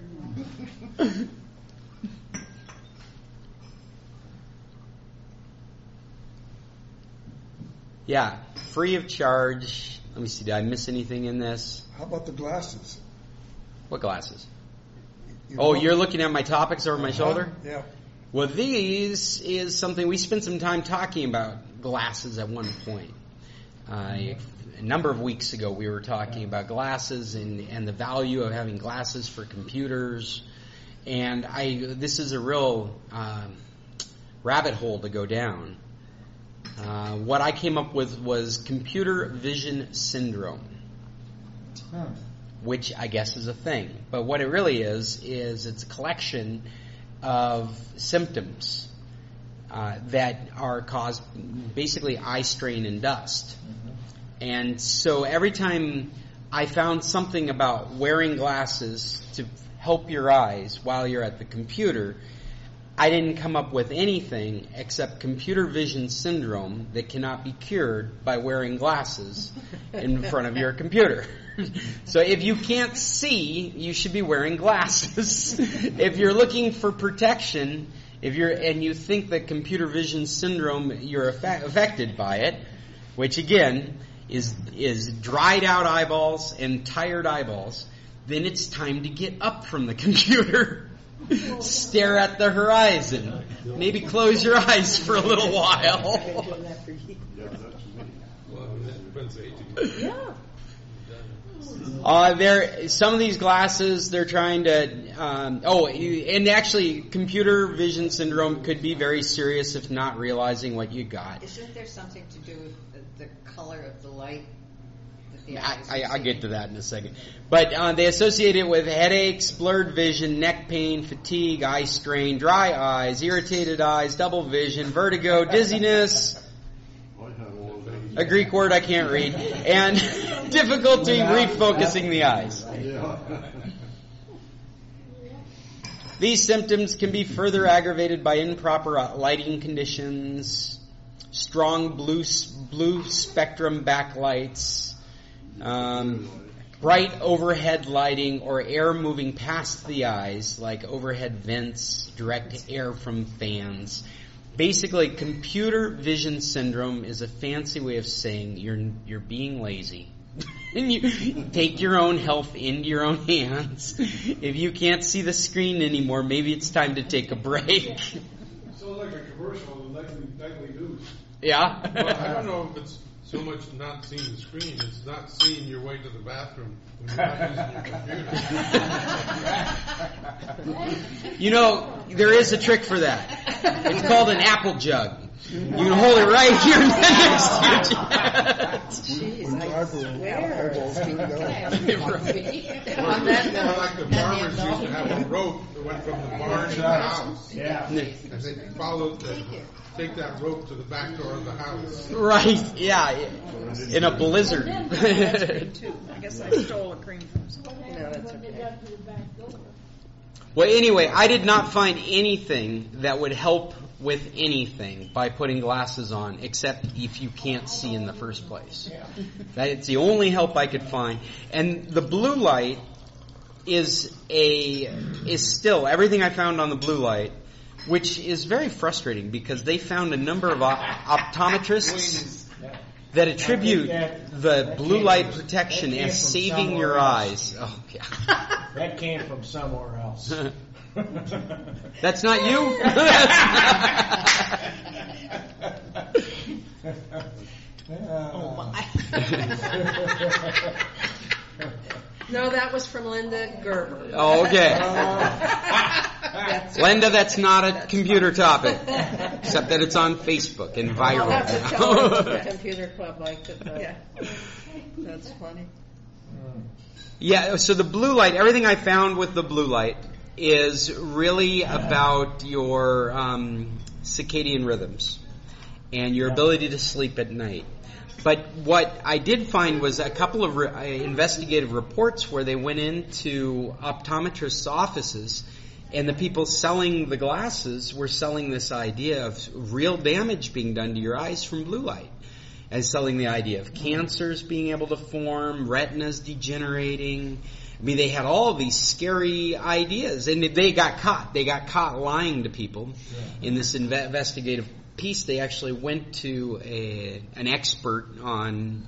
Yeah, free of charge. Let me see, did I miss anything in this? How about the glasses? What glasses? You're looking at my topics over my shoulder? Yeah. Well, these is something we spent some time talking about glasses at one point. A number of weeks ago we were talking about glasses and the value of having glasses for computers. And this is a real rabbit hole to go down. What I came up with was computer vision syndrome, which I guess is a thing. But what it really is it's a collection of symptoms that are caused basically eye strain and dust. And so every time I found something about wearing glasses to help your eyes while you're at the computer, I didn't come up with anything except computer vision syndrome that cannot be cured by wearing glasses in front of your computer. So if you can't see, you should be wearing glasses. If you're looking for protection, and you think that computer vision syndrome, you're affected by it, which again is dried out eyeballs and tired eyeballs, then it's time to get up from the computer. Stare at the horizon. Maybe close your eyes for a little while. Some of these glasses, they're trying to. And actually, computer vision syndrome could be very serious if not realizing what you got. Isn't there something to do with the color of the light? I'll get to that in a second. But they associate it with headaches, blurred vision, neck pain, fatigue, eye strain, dry eyes, irritated eyes, double vision, vertigo, dizziness, a Greek word I can't read, and difficulty refocusing the eyes. These symptoms can be further aggravated by improper lighting conditions, strong blue spectrum backlights, bright overhead lighting, or air moving past the eyes, like overhead vents, direct air from fans. Basically, computer vision syndrome is a fancy way of saying you're being lazy. And you take your own health into your own hands. If you can't see the screen anymore, maybe it's time to take a break. Sounds like a commercial in nightly news. Yeah? Well, I don't know if it's so much not seeing the screen, it's not seeing your way to the bathroom when you're not using your computer. You know, there is a trick for that. It's called an apple jug. You can hold it right here next to your chest. We drive with eyeballs straight down. On that Well, note, like the farmers used to have a rope that went from the barn to the house. Yeah. And they take that rope to the back door of the house. Right, yeah, in a blizzard. too. I guess I stole a cream from someone. No, that's When they okay. got to the back door. Well, anyway, I did not find anything that would help with anything by putting glasses on, except if you can't see in the first place. That's the only help I could find. And the blue light is still everything I found on the blue light, which is very frustrating because they found a number of optometrists that attribute the blue light protection as saving your eyes. Oh, yeah. That came from somewhere else. That's not you? Oh my. No, that was from Linda Gerber. Oh, okay. That's Linda, that's not a computer topic, except that it's on Facebook and viral. I'll have to now. tell her the computer club liked it. Yeah. That's funny. Yeah, so the blue light, everything I found with the blue light is really about your circadian rhythms and your ability to sleep at night. But what I did find was a couple of investigative reports where they went into optometrists' offices, and the people selling the glasses were selling this idea of real damage being done to your eyes from blue light, and selling the idea of cancers being able to form, retinas degenerating. I mean, they had all of these scary ideas, and they got caught. They got caught lying to people in this investigative piece. They actually went to an expert on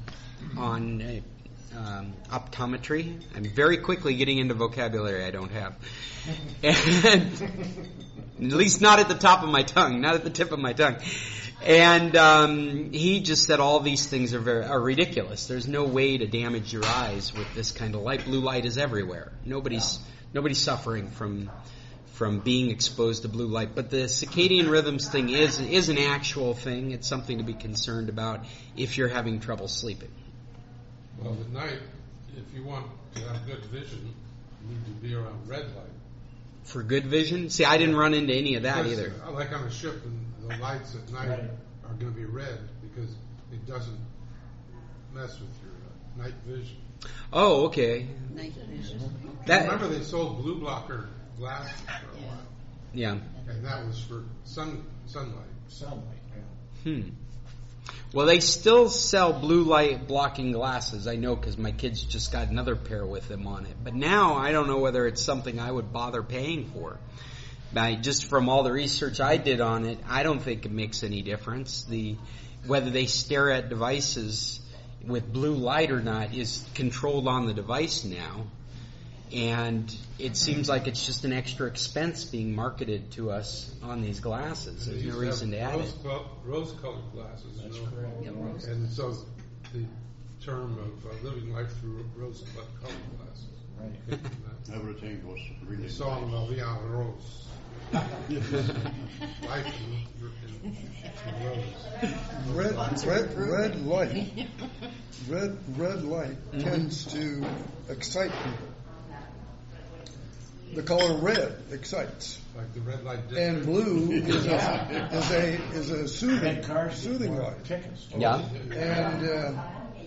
optometry. I'm very quickly getting into vocabulary I don't have, and at least not at the top of my tongue, not at the tip of my tongue. And he just said all these things are ridiculous. There's no way to damage your eyes with this kind of light. Blue light is everywhere. Nobody's suffering from being exposed to blue light. But the circadian rhythms thing is an actual thing. It's something to be concerned about if you're having trouble sleeping. Well, at night, if you want to have good vision, you need to be around red light. For good vision? See, I didn't run into any of that Because, either. Like on a ship, the lights at night are going to be red because it doesn't mess with your night vision. Oh, okay. Night vision. Remember, they sold blue blocker glasses for a while. Yeah. And that was for sunlight. Sunlight, yeah. Well, they still sell blue light blocking glasses. I know because my kids just got another pair with them on it. But now I don't know whether it's something I would bother paying for. Just from all the research I did on it, I don't think it makes any difference. Whether they stare at devices with blue light or not is controlled on the device now. And it seems like it's just an extra expense being marketed to us on these glasses. There's no reason to add it. Rose-colored glasses. That's correct. Yeah, and so the term of living life through rose-colored glasses. Right. Everything was really The song of Via Rose. Life in rose. Red light tends to excite people. The color red excites, Like the red light district. and blue is a soothing light. Tickets. Yeah. And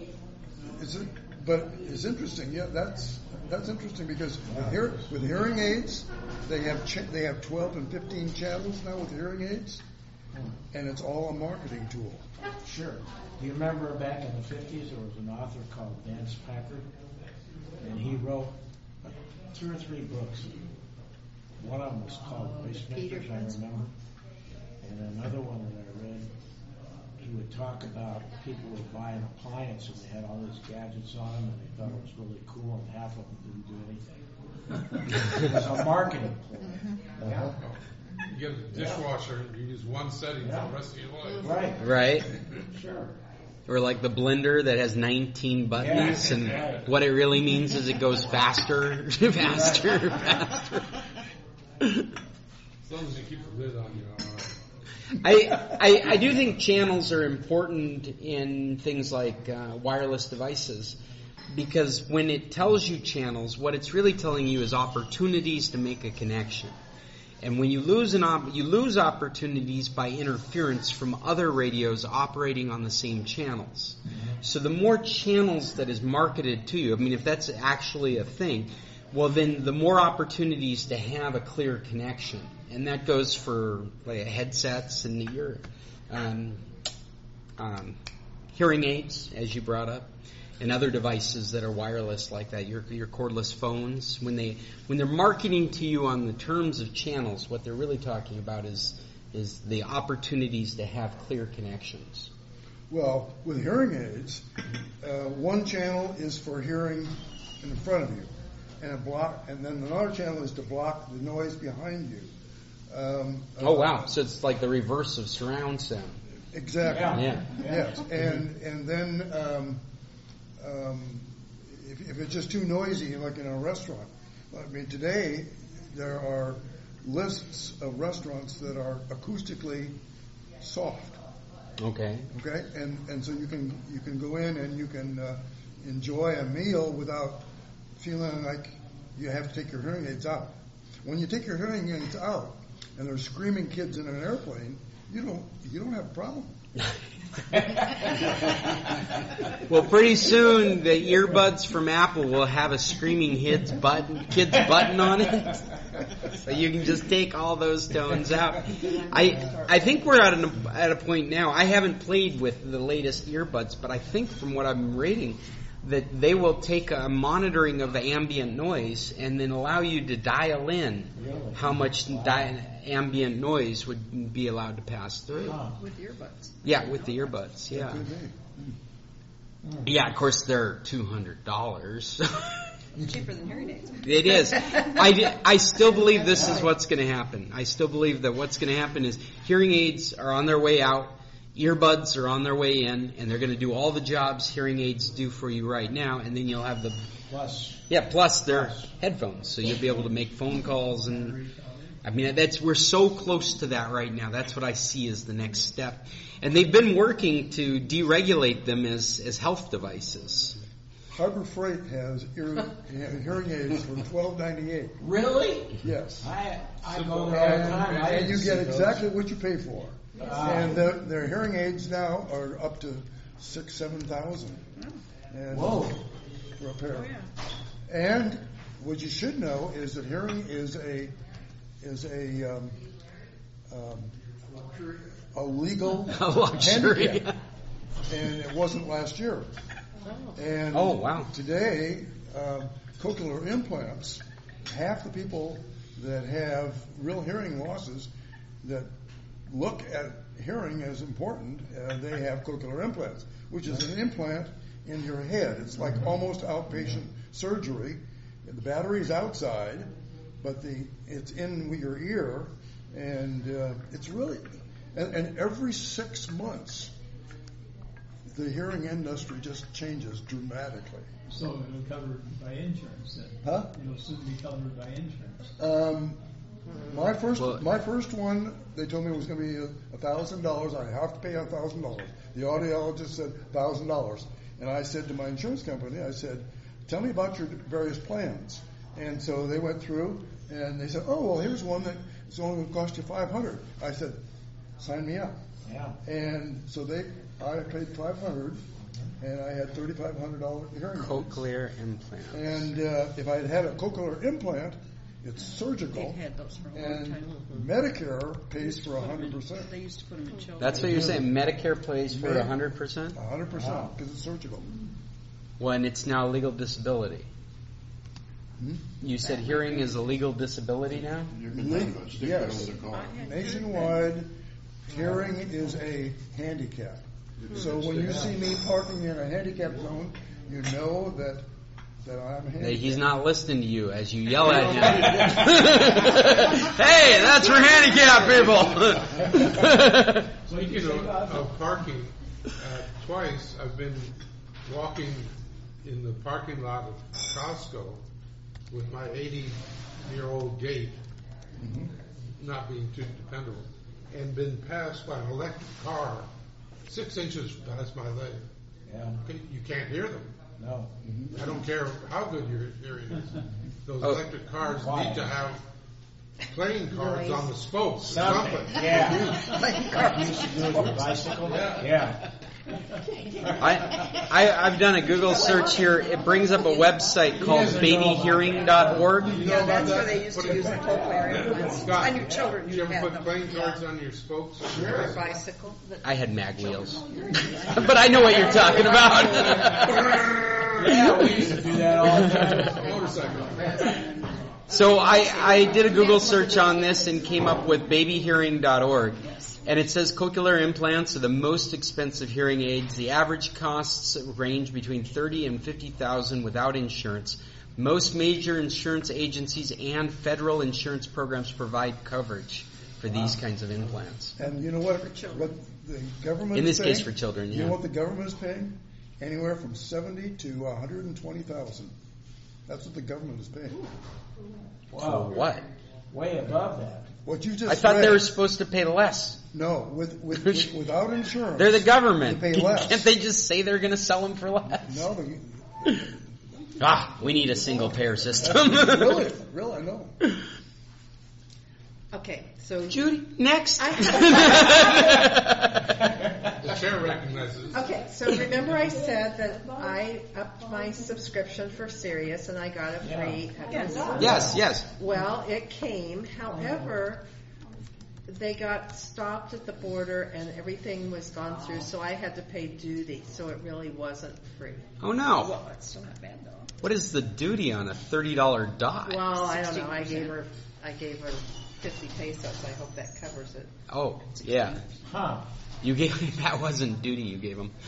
but it's interesting. Yeah, that's interesting because with hearing aids, they have 12 and 15 channels now with hearing aids, and it's all a marketing tool. Sure. Do you remember back in the 50s there was an author called Vance Packard, and he wrote 2 or 3 books. One of them was called Voicemakers, I remember, and another one that I read, he would talk about people would buy an appliance and they had all these gadgets on them and they thought it was really cool, and half of them didn't do anything. It was a marketing ploy. You get a dishwasher, you use one setting for the rest of your life. Right. Sure. Or like the blender that has 19 buttons, and what it really means is it goes faster, faster, faster. As long as you keep the lid on your eye. I do think channels are important in things like wireless devices, because when it tells you channels, what it's really telling you is opportunities to make a connection. And when you lose you lose opportunities by interference from other radios operating on the same channels. So the more channels that is marketed to you, I mean, if that's actually a thing, well, then the more opportunities to have a clear connection. And that goes for like headsets and your hearing aids, as you brought up, and other devices that are wireless like that. Your cordless phones. When they're marketing to you on the terms of channels, what they're really talking about is the opportunities to have clear connections. Well, with hearing aids, one channel is for hearing in front of you, and then another channel is to block the noise behind you. Oh wow! So it's like the reverse of surround sound. Exactly. Yeah. Yes, and then if it's just too noisy, like in a restaurant. I mean, today there are lists of restaurants that are acoustically soft. Okay. Okay, and so you can go in and you can enjoy a meal without feeling like you have to take your hearing aids out. When you take your hearing aids out and there's screaming kids in an airplane, you don't have a problem. Well, pretty soon the earbuds from Apple will have a screaming kids button on it, so you can just take all those tones out. I think we're at a point now. I haven't played with the latest earbuds, but I think from what I'm reading, that they will take a monitoring of the ambient noise and then allow you to dial in how much ambient noise would be allowed to pass through. With earbuds. Yeah, with the earbuds, yeah. Yeah, of course they're $200. Cheaper than hearing aids. It is. I still believe this is what's going to happen. I still believe that what's going to happen is hearing aids are on their way out, earbuds are on their way in, and they're going to do all the jobs hearing aids do for you right now, and then you'll have the plus their headphones, so you'll be able to make phone calls. And I mean, we're so close to that right now. That's what I see as the next step, and they've been working to deregulate them as health devices. Harbor Freight has hearing aids for $12.98. Really? Yes. I go there all the time. And you get exactly what you pay for. And their hearing aids now are up to $6,000-$7,000. Whoa! For a pair. Oh, yeah. And what you should know is that hearing is a legal luxury. handicap, and it wasn't last year. And today, cochlear implants. Half the people that have real hearing losses that look at hearing as important, they have cochlear implants, which is an implant in your head. It's like almost outpatient surgery. The battery's outside, but it's in your ear, and it's really. And every 6 months, the hearing industry just changes dramatically. So it'll be covered by insurance then? Huh? It'll soon be covered by insurance. My first one, they told me it was going to be $1,000. I have to pay $1,000. The audiologist said $1,000, and I said to my insurance company, I said, "Tell me about your various plans." And so they went through, and they said, "Oh, well, here's one that it's only going to cost you $500." I said, "Sign me up." Yeah. And so I paid $500, and I had $3,500 hearing aids. Cochlear implant. And if I had a cochlear implant, it's surgical. They've had those for a long And time. Medicare pays for 100%. They used to put them in children. That's what you're saying. Medicare pays for 100%. 100% because it's surgical. When it's now legal disability. Hmm? You said hearing is a legal disability now? You can have a sticker Yes. over the car. Nationwide, hearing is a handicap. So when you see me parking in a handicap zone, you know that I'm handicapped. He's not listening to you as you yell at him. Hey, that's for handicapped people. Speaking of parking, twice I've been walking in the parking lot of Costco with my 80-year-old gait, not being too dependable. and been passed by an electric car 6 inches past my leg. Yeah. Okay, you can't hear them. No. I don't care how good your hearing is. Those electric cars need to have playing cards on the spokes or something. Yeah. Like you used to do with your bicycle? Yeah. I've done a Google search here. It brings up a website called babyhearing.org. Yeah, that's where they used to use the cochlear implants. I knew children Did you who ever had put them. playing cards on your spokes? Or a bicycle. I had mag wheels. But I know what you're talking about. Yeah, we used to do that all the time. Motorcycle. So I did a Google search on this and came up with babyhearing.org. And it says cochlear implants are the most expensive hearing aids. The average costs range between $30,000 and $50,000 without insurance. Most major insurance agencies and federal insurance programs provide coverage for these kinds of implants. And you know what? What the government In this is paying? case, for children, You yeah. know what the government is paying? Anywhere from $70,000 to $120,000. That's what the government is paying. Wow. What? Way above that. What you just I thought read, they were supposed to pay less. No, without insurance. They're the government. They pay less. Can't they just say they're going to sell them for less? No, We need a single payer system. really, no. Okay, so Judy, next. The chair recognizes. Okay, so remember I said that I upped my subscription for Sirius and I got a free episode? Yes. Well, it came. However, they got stopped at the border and everything was gone through, so I had to pay duty. So it really wasn't free. Oh no. Well, it's still not bad though. What is the duty on a $30 dot? Well, I don't know. I gave her 50 pesos. I hope that covers it. Oh, yeah. Huh. You gave that wasn't duty you gave him.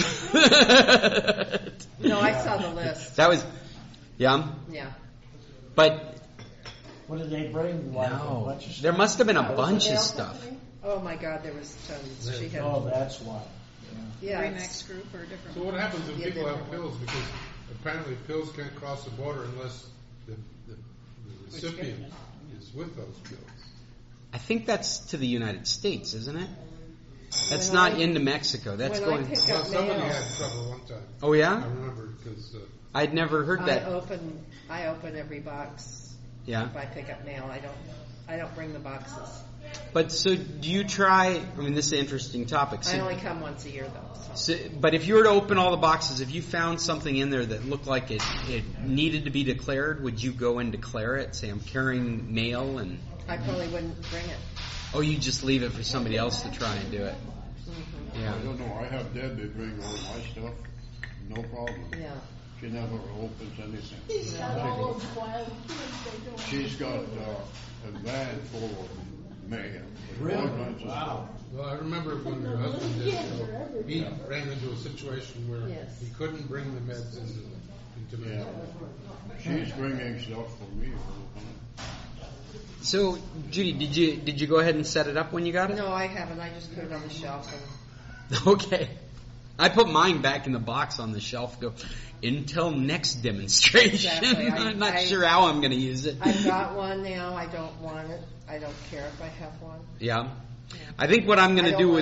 No, I saw the list. That was yeah. But What did they bring? Like a no, bunch of stuff? there must have been a Was bunch it of Dale stuff. Company? Oh my God, there was tons. She had. Oh, that's why. Yeah, Remax group or different. So what happens if Yeah, people have different pills? Because apparently pills can't cross the border unless the recipient is with those pills. I think that's to the United States, isn't it? That's When not I- into Mexico. That's when I going. pick Well, up somebody mail, had trouble one time. Oh I yeah, remember because I'd never heard I that. open every box. Yeah. If I pick up mail, I don't bring the boxes. But so do you try? I mean, this is an interesting topic. I So, only come once a year though. So. but if you were to open all the boxes, if you found something in there that looked like it needed to be declared, would you go and declare it? Say, I'm carrying mail, and I probably wouldn't bring it. you just leave it for somebody else to try and do it. Mm-hmm. Yeah. I don't know, I have Debbie bring all my stuff, no problem. Yeah. She never opens anything. He's got all those wild kids, they don't. She's got a van full of mail. with all kinds of stuff. well, I remember when her husband did. He ran into a situation where Yes. he couldn't bring the meds into Yeah. mail. She's bringing stuff for me all the time. So, Judy, did you go ahead and set it up when you got it? No, I haven't. I just put it on the shelf and. Okay. I put mine back in the box on the shelf. Go until next demonstration. Exactly. I'm not sure how I'm going to use it. I've got one now. I don't want it. I don't care if I have one. Yeah. I think what I'm going to do with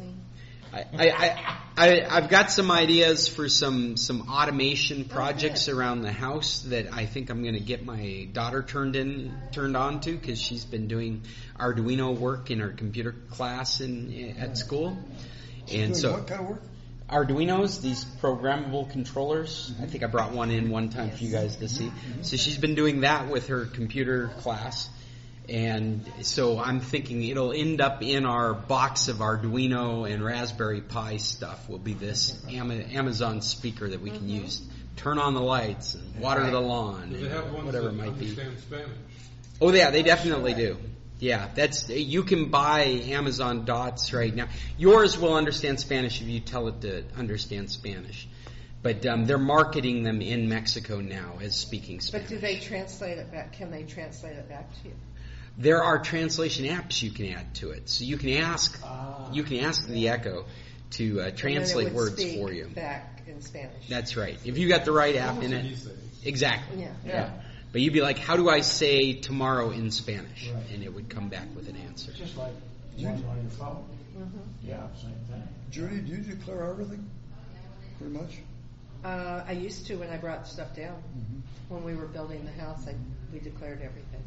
I've got some ideas for some automation projects around the house that I think I'm going to get my daughter turned on to because she's been doing Arduino work in her computer class at school. And so what kind of work? Arduinos, these programmable controllers. I think I brought one in one time for you guys to see. So she's been doing that with her computer class. And so I'm thinking it'll end up in our box of Arduino and Raspberry Pi stuff will be this Amazon speaker that we can use. Turn on the lights and water the lawn Do they have and ones whatever that it might be. understand Spanish? Oh yeah, they definitely do. Yeah, you can buy Amazon Dots right now. Yours will understand Spanish if you tell it to understand Spanish. But they're marketing them in Mexico now as speaking Spanish. But do they translate it back? Can they translate it back to you? There are translation apps you can add to it. So you can ask the Echo to translate And then it would words speak for you. back in Spanish. That's right. If you got the right app in it. These things. Exactly. Yeah. But you'd be like, how do I say tomorrow in Spanish? And it would come back with an answer. Just like One on your phone. Yeah, same thing. Judy, do you declare everything? Pretty much? I used to when I brought stuff down. When we were building the house, we declared everything.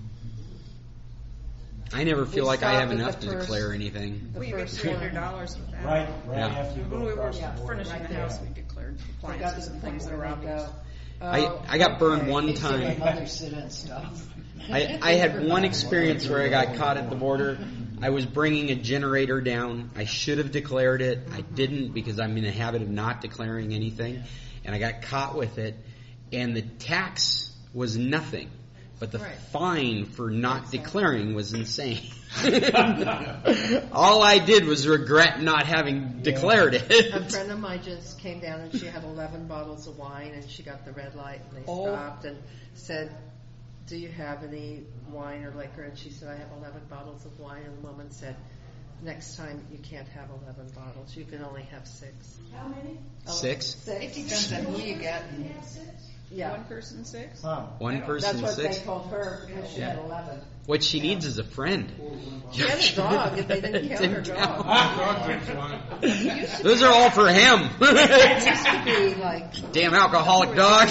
I never feel We like I have stopped at enough the to first- declare anything. We paid $300 with that. Right Yeah. after you When go we were across the border. furnishing Right the there. house, we declared They got to appliances the and point things that where are they obvious. go, I got burned okay. one time. Mother sit and stuff. I had one experience where I got caught at the border. I was bringing a generator down. I should have declared it. I didn't because I'm in the habit of not declaring anything. And I got caught with it. And the tax was nothing. But the fine for not declaring was insane. All I did was regret not having declared A it. friend of mine just came down and she had 11 bottles of wine and she got the red light and they stopped and said, do you have any wine or liquor? And she said, I have 11 bottles of wine. And the woman said, next time you can't have 11 bottles. You can only have 6. How many? 6? It depends on who you get. Yeah. One person 6? One person That's what 6. they told her because she had 11. What she needs is a friend. She had a dog if they didn't count her dog. Dog drinks wine. Those are all for him. It used to be like... Damn alcoholic dog.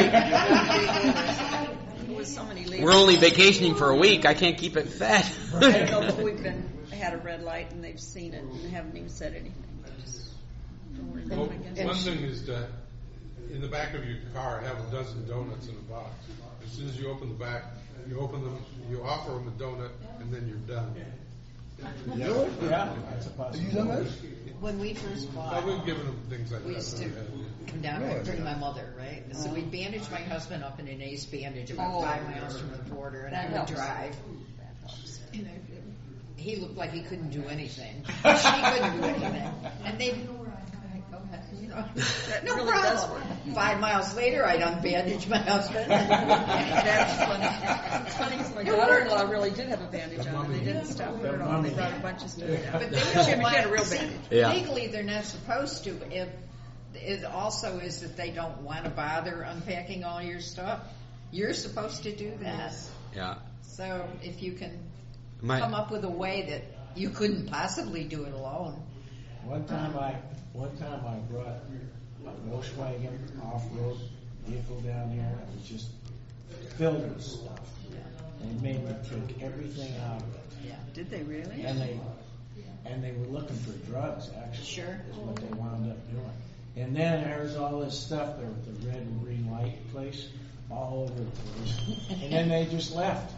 There was so many We're only vacationing for a week. I can't keep it fed. I don't know, but we've had a red light and they've seen it and haven't even said anything. They just don't worry Well, about it again. one thing is that in the back of your car, have a dozen donuts in a box. As soon as you open the back, you open them, you offer them a donut, and then you're done. Yeah, that's a Have you done that? possibility. When we first bought, I've been giving them things like we that. used to come down and bring my mother, right? So we'd bandage my husband up in an ace bandage about 5 miles from the border, and I would drive. And he looked like he couldn't do anything. She couldn't do anything. And they, go ahead, you know, no really does problem. 5 miles later, I'd unbandage my husband. That's funny. It's funny because my daughter-in-law really did have a bandage on and they didn't stop her at all. They brought a bunch of stuff down. But they She don't had a real see, bandage. Yeah. legally they're not supposed to. If it also is that they don't want to bother unpacking all your stuff, you're supposed to do that. Yeah. So if you can My- come up with a way that you couldn't possibly do it alone. One time I brought a Volkswagen off-road vehicle down here. It was just filled with stuff. They made me take everything out of it. Yeah. Did they really? And they were looking for drugs, actually. Sure. Is what they wound up doing. And then there's all this stuff there with the red and green light place all over the place. And then they just left.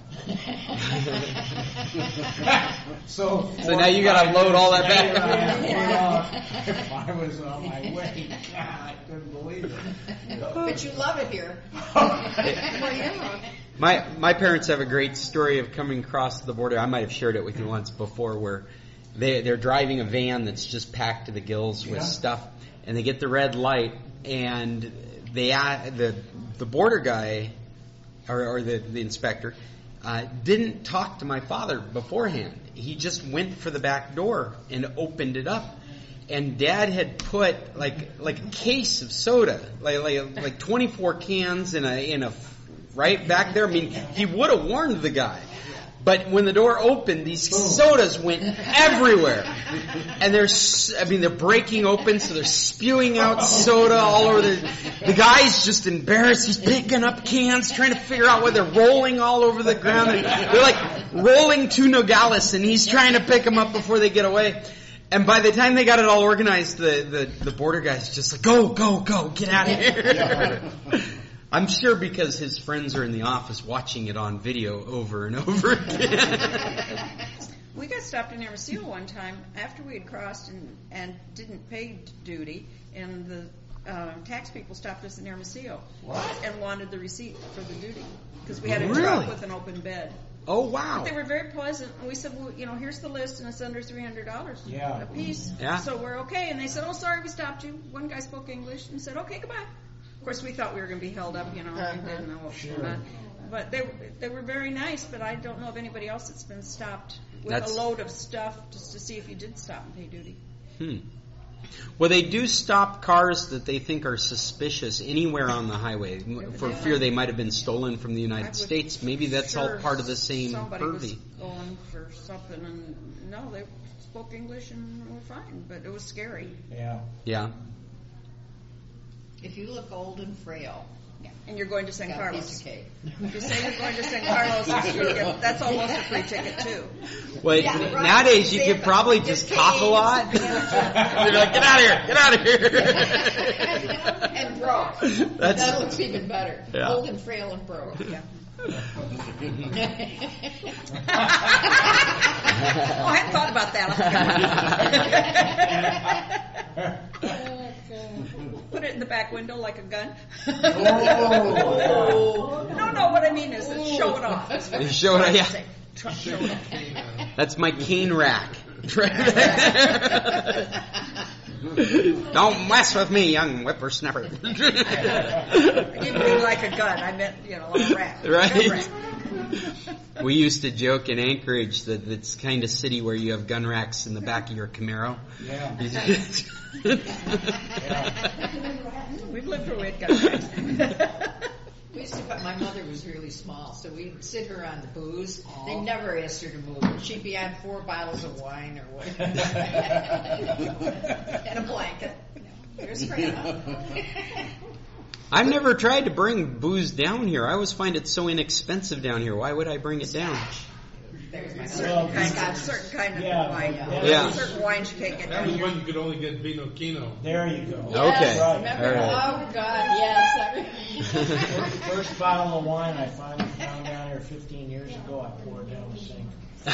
So now you gotta load all that back. If I was on my way, I couldn't believe it. But you love it here. Well, yeah. My parents have a great story of coming across the border. I might have shared it with you once before, where they're driving a van that's just packed to the gills with stuff, and they get the red light, and the border guy or the inspector didn't talk to my father beforehand. He just went for the back door and opened it up. And Dad had put like a case of soda, like 24 cans in a right back there. I mean, he would have warned the guy. But when the door opened, these sodas went everywhere. And they're breaking open, so they're spewing out soda all over the guy's just embarrassed. He's picking up cans, trying to figure out why they're rolling all over the ground. They're like rolling to Nogales, and he's trying to pick them up before they get away. And by the time they got it all organized, the border guy's just like, go, get out of here. I'm sure because his friends are in the office watching it on video over and over again. We got stopped in Hermosillo one time after we had crossed and didn't pay duty, and the tax people stopped us in Hermosillo and wanted the receipt for the duty because we had a truck with an open bed. Oh, wow. But they were very pleasant, and we said, well, here's the list, and it's under $300 a piece. Yeah. So we're okay. And they said, oh, sorry, we stopped you. One guy spoke English and said, okay, goodbye. Of course, we thought we were going to be held up, We didn't know what was going on. But they were very nice, but I don't know of anybody else that's been stopped with a load of stuff just to see if you did stop and pay duty. Well, they do stop cars that they think are suspicious anywhere on the highway for fear they might have been stolen from the United States. Maybe that's all part of the same somebody was purview. going for something, and no, they spoke English and were fine, but it was scary. Yeah. Yeah. If you look old and frail, And you're going to San got a Carlos. piece of cake. If you say you're going to San Carlos, that's almost a free ticket too. Well, Yeah, right. nowadays you could probably just talk a lot. You're like, get out of here. And broke. That looks even better. Yeah. Old and frail and broke. Yeah. Oh, I hadn't thought about that. Put it in the back window like a gun. No, what I mean is show it off. Show it off, yeah. Show it off. That's my cane rack. Don't mess with me, young whippersnapper. I didn't mean like a gun. I meant, like a rack. Right. We used to joke in Anchorage that it's the kind of city where you have gun racks in the back of your Camaro. Yeah. We've lived through it, guys. We used to, my mother was really small, so we'd sit her on the booze. They never asked her to move. She'd be on 4 bottles of wine or whatever. And a blanket. Here's Grandma. I've never tried to bring booze down here. I always find it so inexpensive down here. Why would I bring it down? There's my Certain kind of wine. Yeah. Certain wines you can't get That down was here. when you could only get Vino Kino. There you go. Okay. Right. Remember? All right. Oh, God, yes. First bottle of wine I finally found down here 15 years ago, I poured down the sink.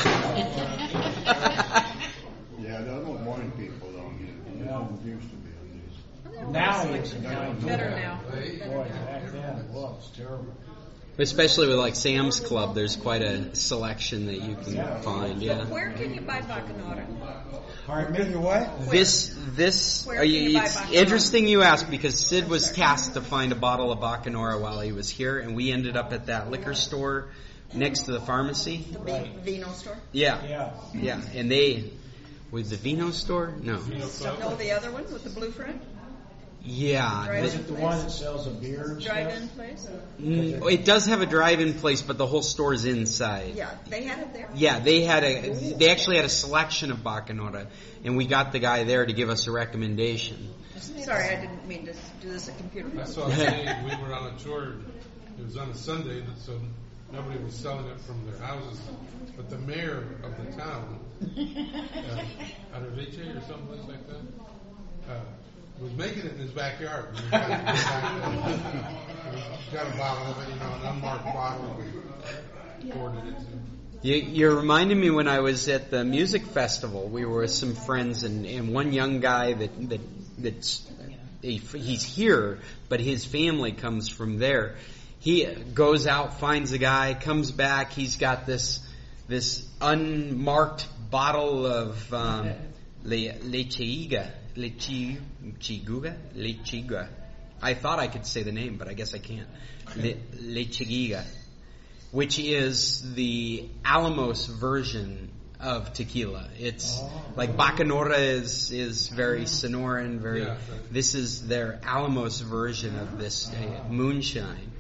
Yeah, there are no wine people down here. Yeah. There used to be at least. Now it's kind Better now. Boy, back then it was terrible. Especially with like Sam's Club, there's quite a selection that you can find. Yeah. Where can you buy Bacanora? Pardon Can me? you what? This Where can you buy it's Bacanora? interesting you ask because Sid was tasked to find a bottle of Bacanora while he was here, and we ended up at that liquor store next to the pharmacy. The Vino store? Yeah, Yeah. and they with the Vino store? No. No, the other one with the blue front? Yeah. Is it the one that sells a beer and stuff? Drive-in place? It does have a drive-in place, but the whole store is inside. Yeah, they had it there. Yeah, they actually had a selection of Bacanora, and we got the guy there to give us a recommendation. Sorry, I didn't mean to do this at computer. I saw today we were on a tour. It was on a Sunday, so nobody was selling it from their houses. But the mayor of the town, Arviche or someplace like that, was making it in his backyard. He got a bottle of it, an unmarked bottle, and poured it into. You reminded me when I was at the music festival. We were with some friends, and one young guy he's here, but his family comes from there. He goes out, finds a guy, comes back. He's got this unmarked bottle of Lechiga. I thought I could say the name, but I guess I can't. Lechiga, which is the Alamos version of tequila. It's like Bacanora is very Sonoran, very. Yeah. This is their Alamos version of this moonshine.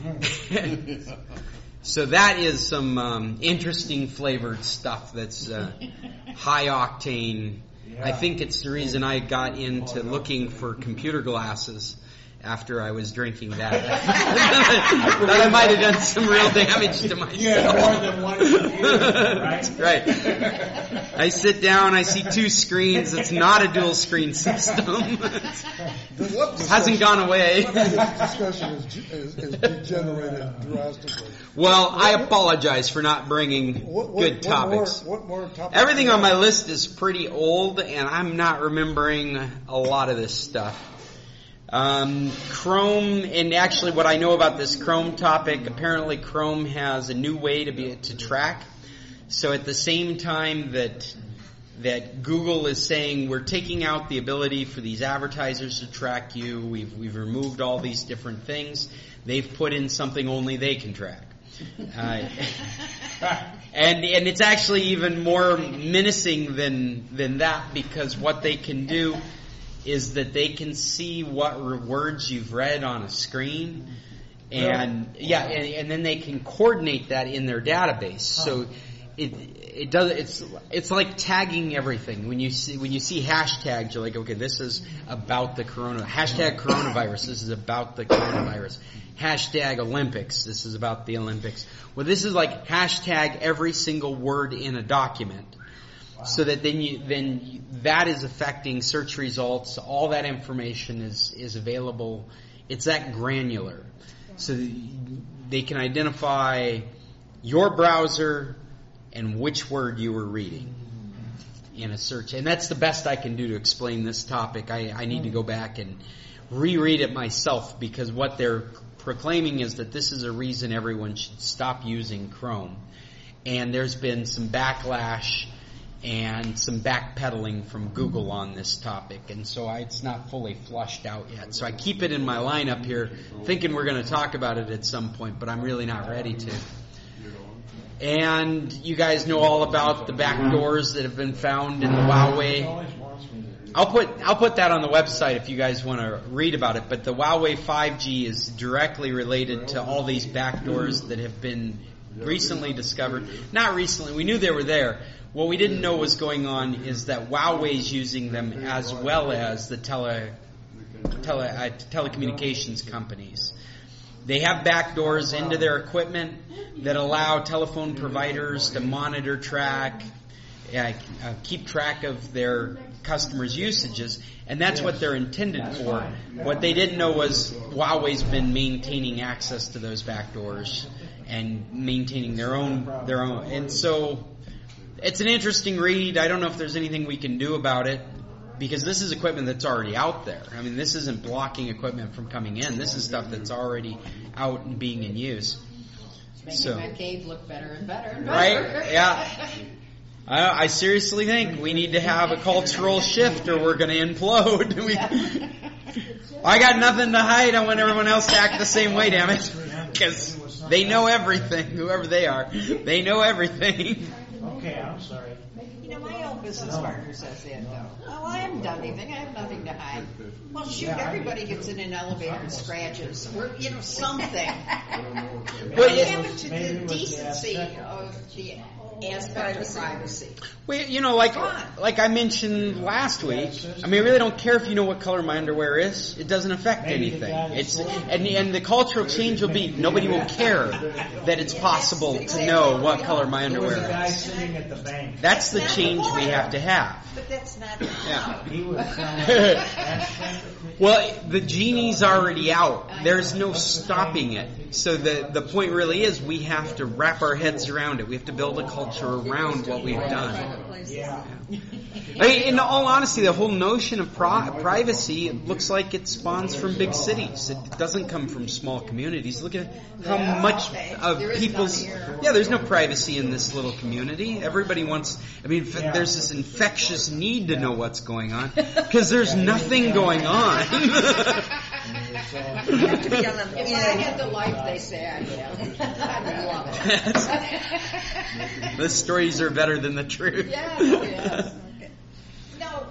So that is some interesting flavored stuff that's high octane. I think it's the reason I got into looking for computer glasses after I was drinking that. That I might have done some real damage to myself. Yeah, more than one computer, right? Right. I sit down, I see 2 screens. It's not a dual screen system. Hasn't gone away. This discussion is degenerated drastically. Well, I apologize for not bringing good topics. What more topics? Everything on my list is pretty old, and I'm not remembering a lot of this stuff. Chrome, and actually what I know about this Chrome topic, apparently Chrome has a new way to track. So at the same time that Google is saying we're taking out the ability for these advertisers to track you, we've removed all these different things, they've put in something only they can track. And it's actually even more menacing than that, because what they can do is that they can see what words you've read on a screen, and and then they can coordinate that in their database. So it does. It's like tagging everything. When you see hashtags, you're like, okay, this is about the coronavirus. This is about the coronavirus. Hashtag Olympics. This is about the Olympics. Well, this is like hashtag every single word in a document. So that then that is affecting search results. All that information is available. It's that granular, so they can identify your browser and which word you were reading in a search. And that's the best I can do to explain this topic. I need to go back and reread it myself, because what they're proclaiming is that this is a reason everyone should stop using Chrome. And there's been some backlash and some backpedaling from Google on this topic, and so it's not fully flushed out yet. So I keep it in my lineup here, thinking we're going to talk about it at some point, but I'm really not ready to. And you guys know all about the backdoors that have been found in the Huawei. I'll put that on the website if you guys want to read about it. But the Huawei 5G is directly related to all these backdoors that have been recently discovered. Not recently, we knew they were there. What we didn't know was going on is that Huawei's using them as well as the telecommunications companies. They have backdoors into their equipment that allow telephone providers to monitor, keep track of their customers' usages, and that's what they're intended for. What they didn't know was Huawei's been maintaining access to those backdoors and maintaining their own, and so it's an interesting read. I don't know if there's anything we can do about it, because this is equipment that's already out there. I mean, this isn't blocking equipment from coming in. This is stuff that's already out and being in use. It's making my cave look better and better and better. Right? Yeah. I seriously think we need to have a cultural shift, or we're going to implode. I got nothing to hide. I want everyone else to act the same way, damn it. Because they know everything, whoever they are. They know everything. Okay, I'm sorry. You know, my old business partner says that, though. Oh, I haven't done anything. I have nothing to hide. Well, shoot, everybody gets in an elevator and scratches. Or, something. What happened to the decency of the aspect of privacy? Well, like I mentioned last week, I mean, I really don't care if you know what color my underwear is. It doesn't affect anything. And the cultural change will be nobody will care that it's possible to know what color my underwear is. That's the change we have to have. But that's not. Well, the genie's already out. There's no stopping it. So the point really is we have to wrap our heads around it. We have to build a culture around what we've done. Yeah. I mean, in all honesty, the whole notion of privacy looks like it spawns from big cities. It doesn't come from small communities. Look at how much of people's... Yeah, there's no privacy in this little community. Everybody wants... I mean, there's this infectious need to know what's going on because there's nothing going on. If I had the life they say I have, I'd love it. The stories are better than the truth. Yes. No,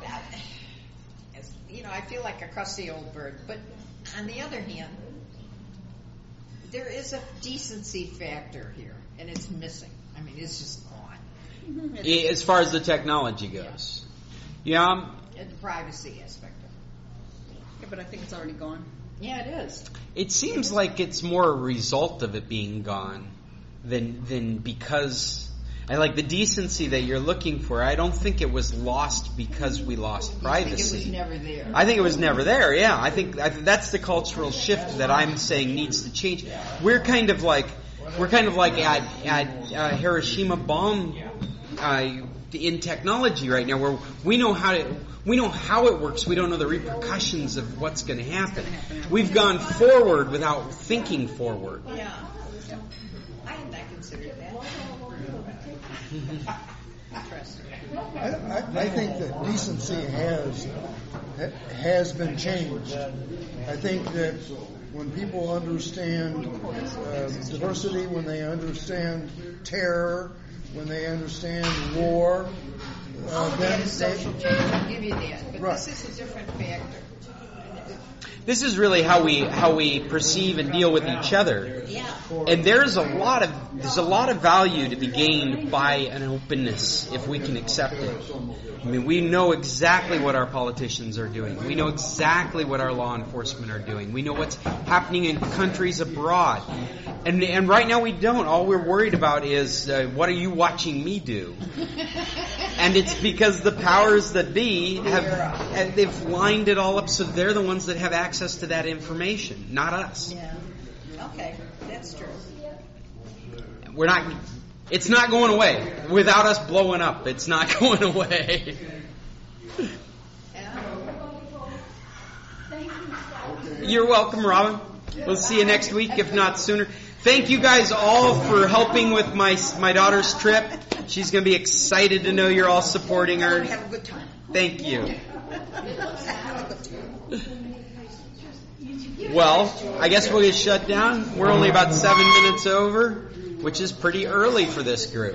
I feel like a crusty old bird. But on the other hand, there is a decency factor here, and it's missing. I mean, it's just gone. As far as the technology goes. Yeah. And the privacy aspect of it. Yeah, but I think it's already gone. Yeah, it is. It seems like it's more a result of it being gone than because... I like the decency that you're looking for. I don't think it was lost because we lost privacy. I think it was never there. I think it was never there, yeah. I think that's the cultural shift that I'm saying needs to change. We're kind of like at Hiroshima bomb in technology right now, where we know how it works. We don't know the repercussions of what's going to happen. We've gone forward without thinking forward. Yeah. I had not considered that. I think that decency has been changed. I think that when people understand diversity, when they understand terror, when they understand war. All of that is social change. I'll give you that, but Right. this is a different factor. This is really how we perceive and deal with each other. Yeah. And there's a lot of value to be gained by an openness if we can accept it. I mean, we know exactly what our politicians are doing. We know exactly what our law enforcement are doing. We know what's happening in countries abroad. And right now we don't. All we're worried about is what are you watching me do? And it's because the powers that be they've lined it all up so they're the ones that have access to that information, not us. Yeah. Okay, that's true. It's not going away. Without us blowing up, it's not going away. You're welcome, Robin. We'll see you next week, if not sooner. Thank you guys all for helping with my daughter's trip. She's going to be excited to know you're all supporting her. Have a good time. Thank you. Well, I guess we'll get shut down. We're only about 7 minutes over, which is pretty early for this group.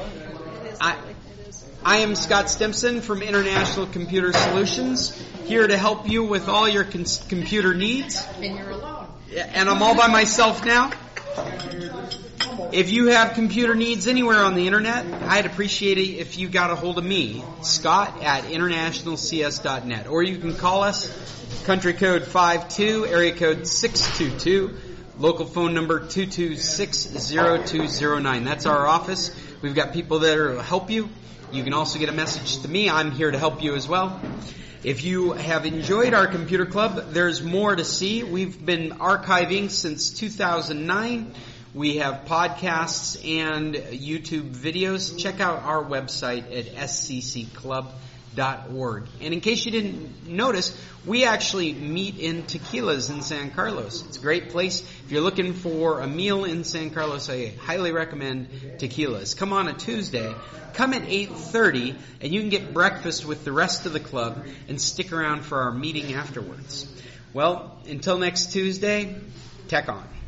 I am Scott Stimson from International Computer Solutions, here to help you with all your computer needs. And you're alone. And I'm all by myself now. If you have computer needs anywhere on the internet, I'd appreciate it if you got a hold of me, Scott at internationalcs.net. Or you can call us, country code 52, area code 622, local phone number 226-0209. That's our office. We've got people there to help you. You can also get a message to me. I'm here to help you as well. If you have enjoyed our computer club, there's more to see. We've been archiving since 2009. We have podcasts and YouTube videos. Check out our website at scclub.org. And in case you didn't notice, we actually meet in Tequilas in San Carlos. It's a great place. If you're looking for a meal in San Carlos, I highly recommend Tequilas. Come on a Tuesday. Come at 8:30, and you can get breakfast with the rest of the club and stick around for our meeting afterwards. Well, until next Tuesday, tech on.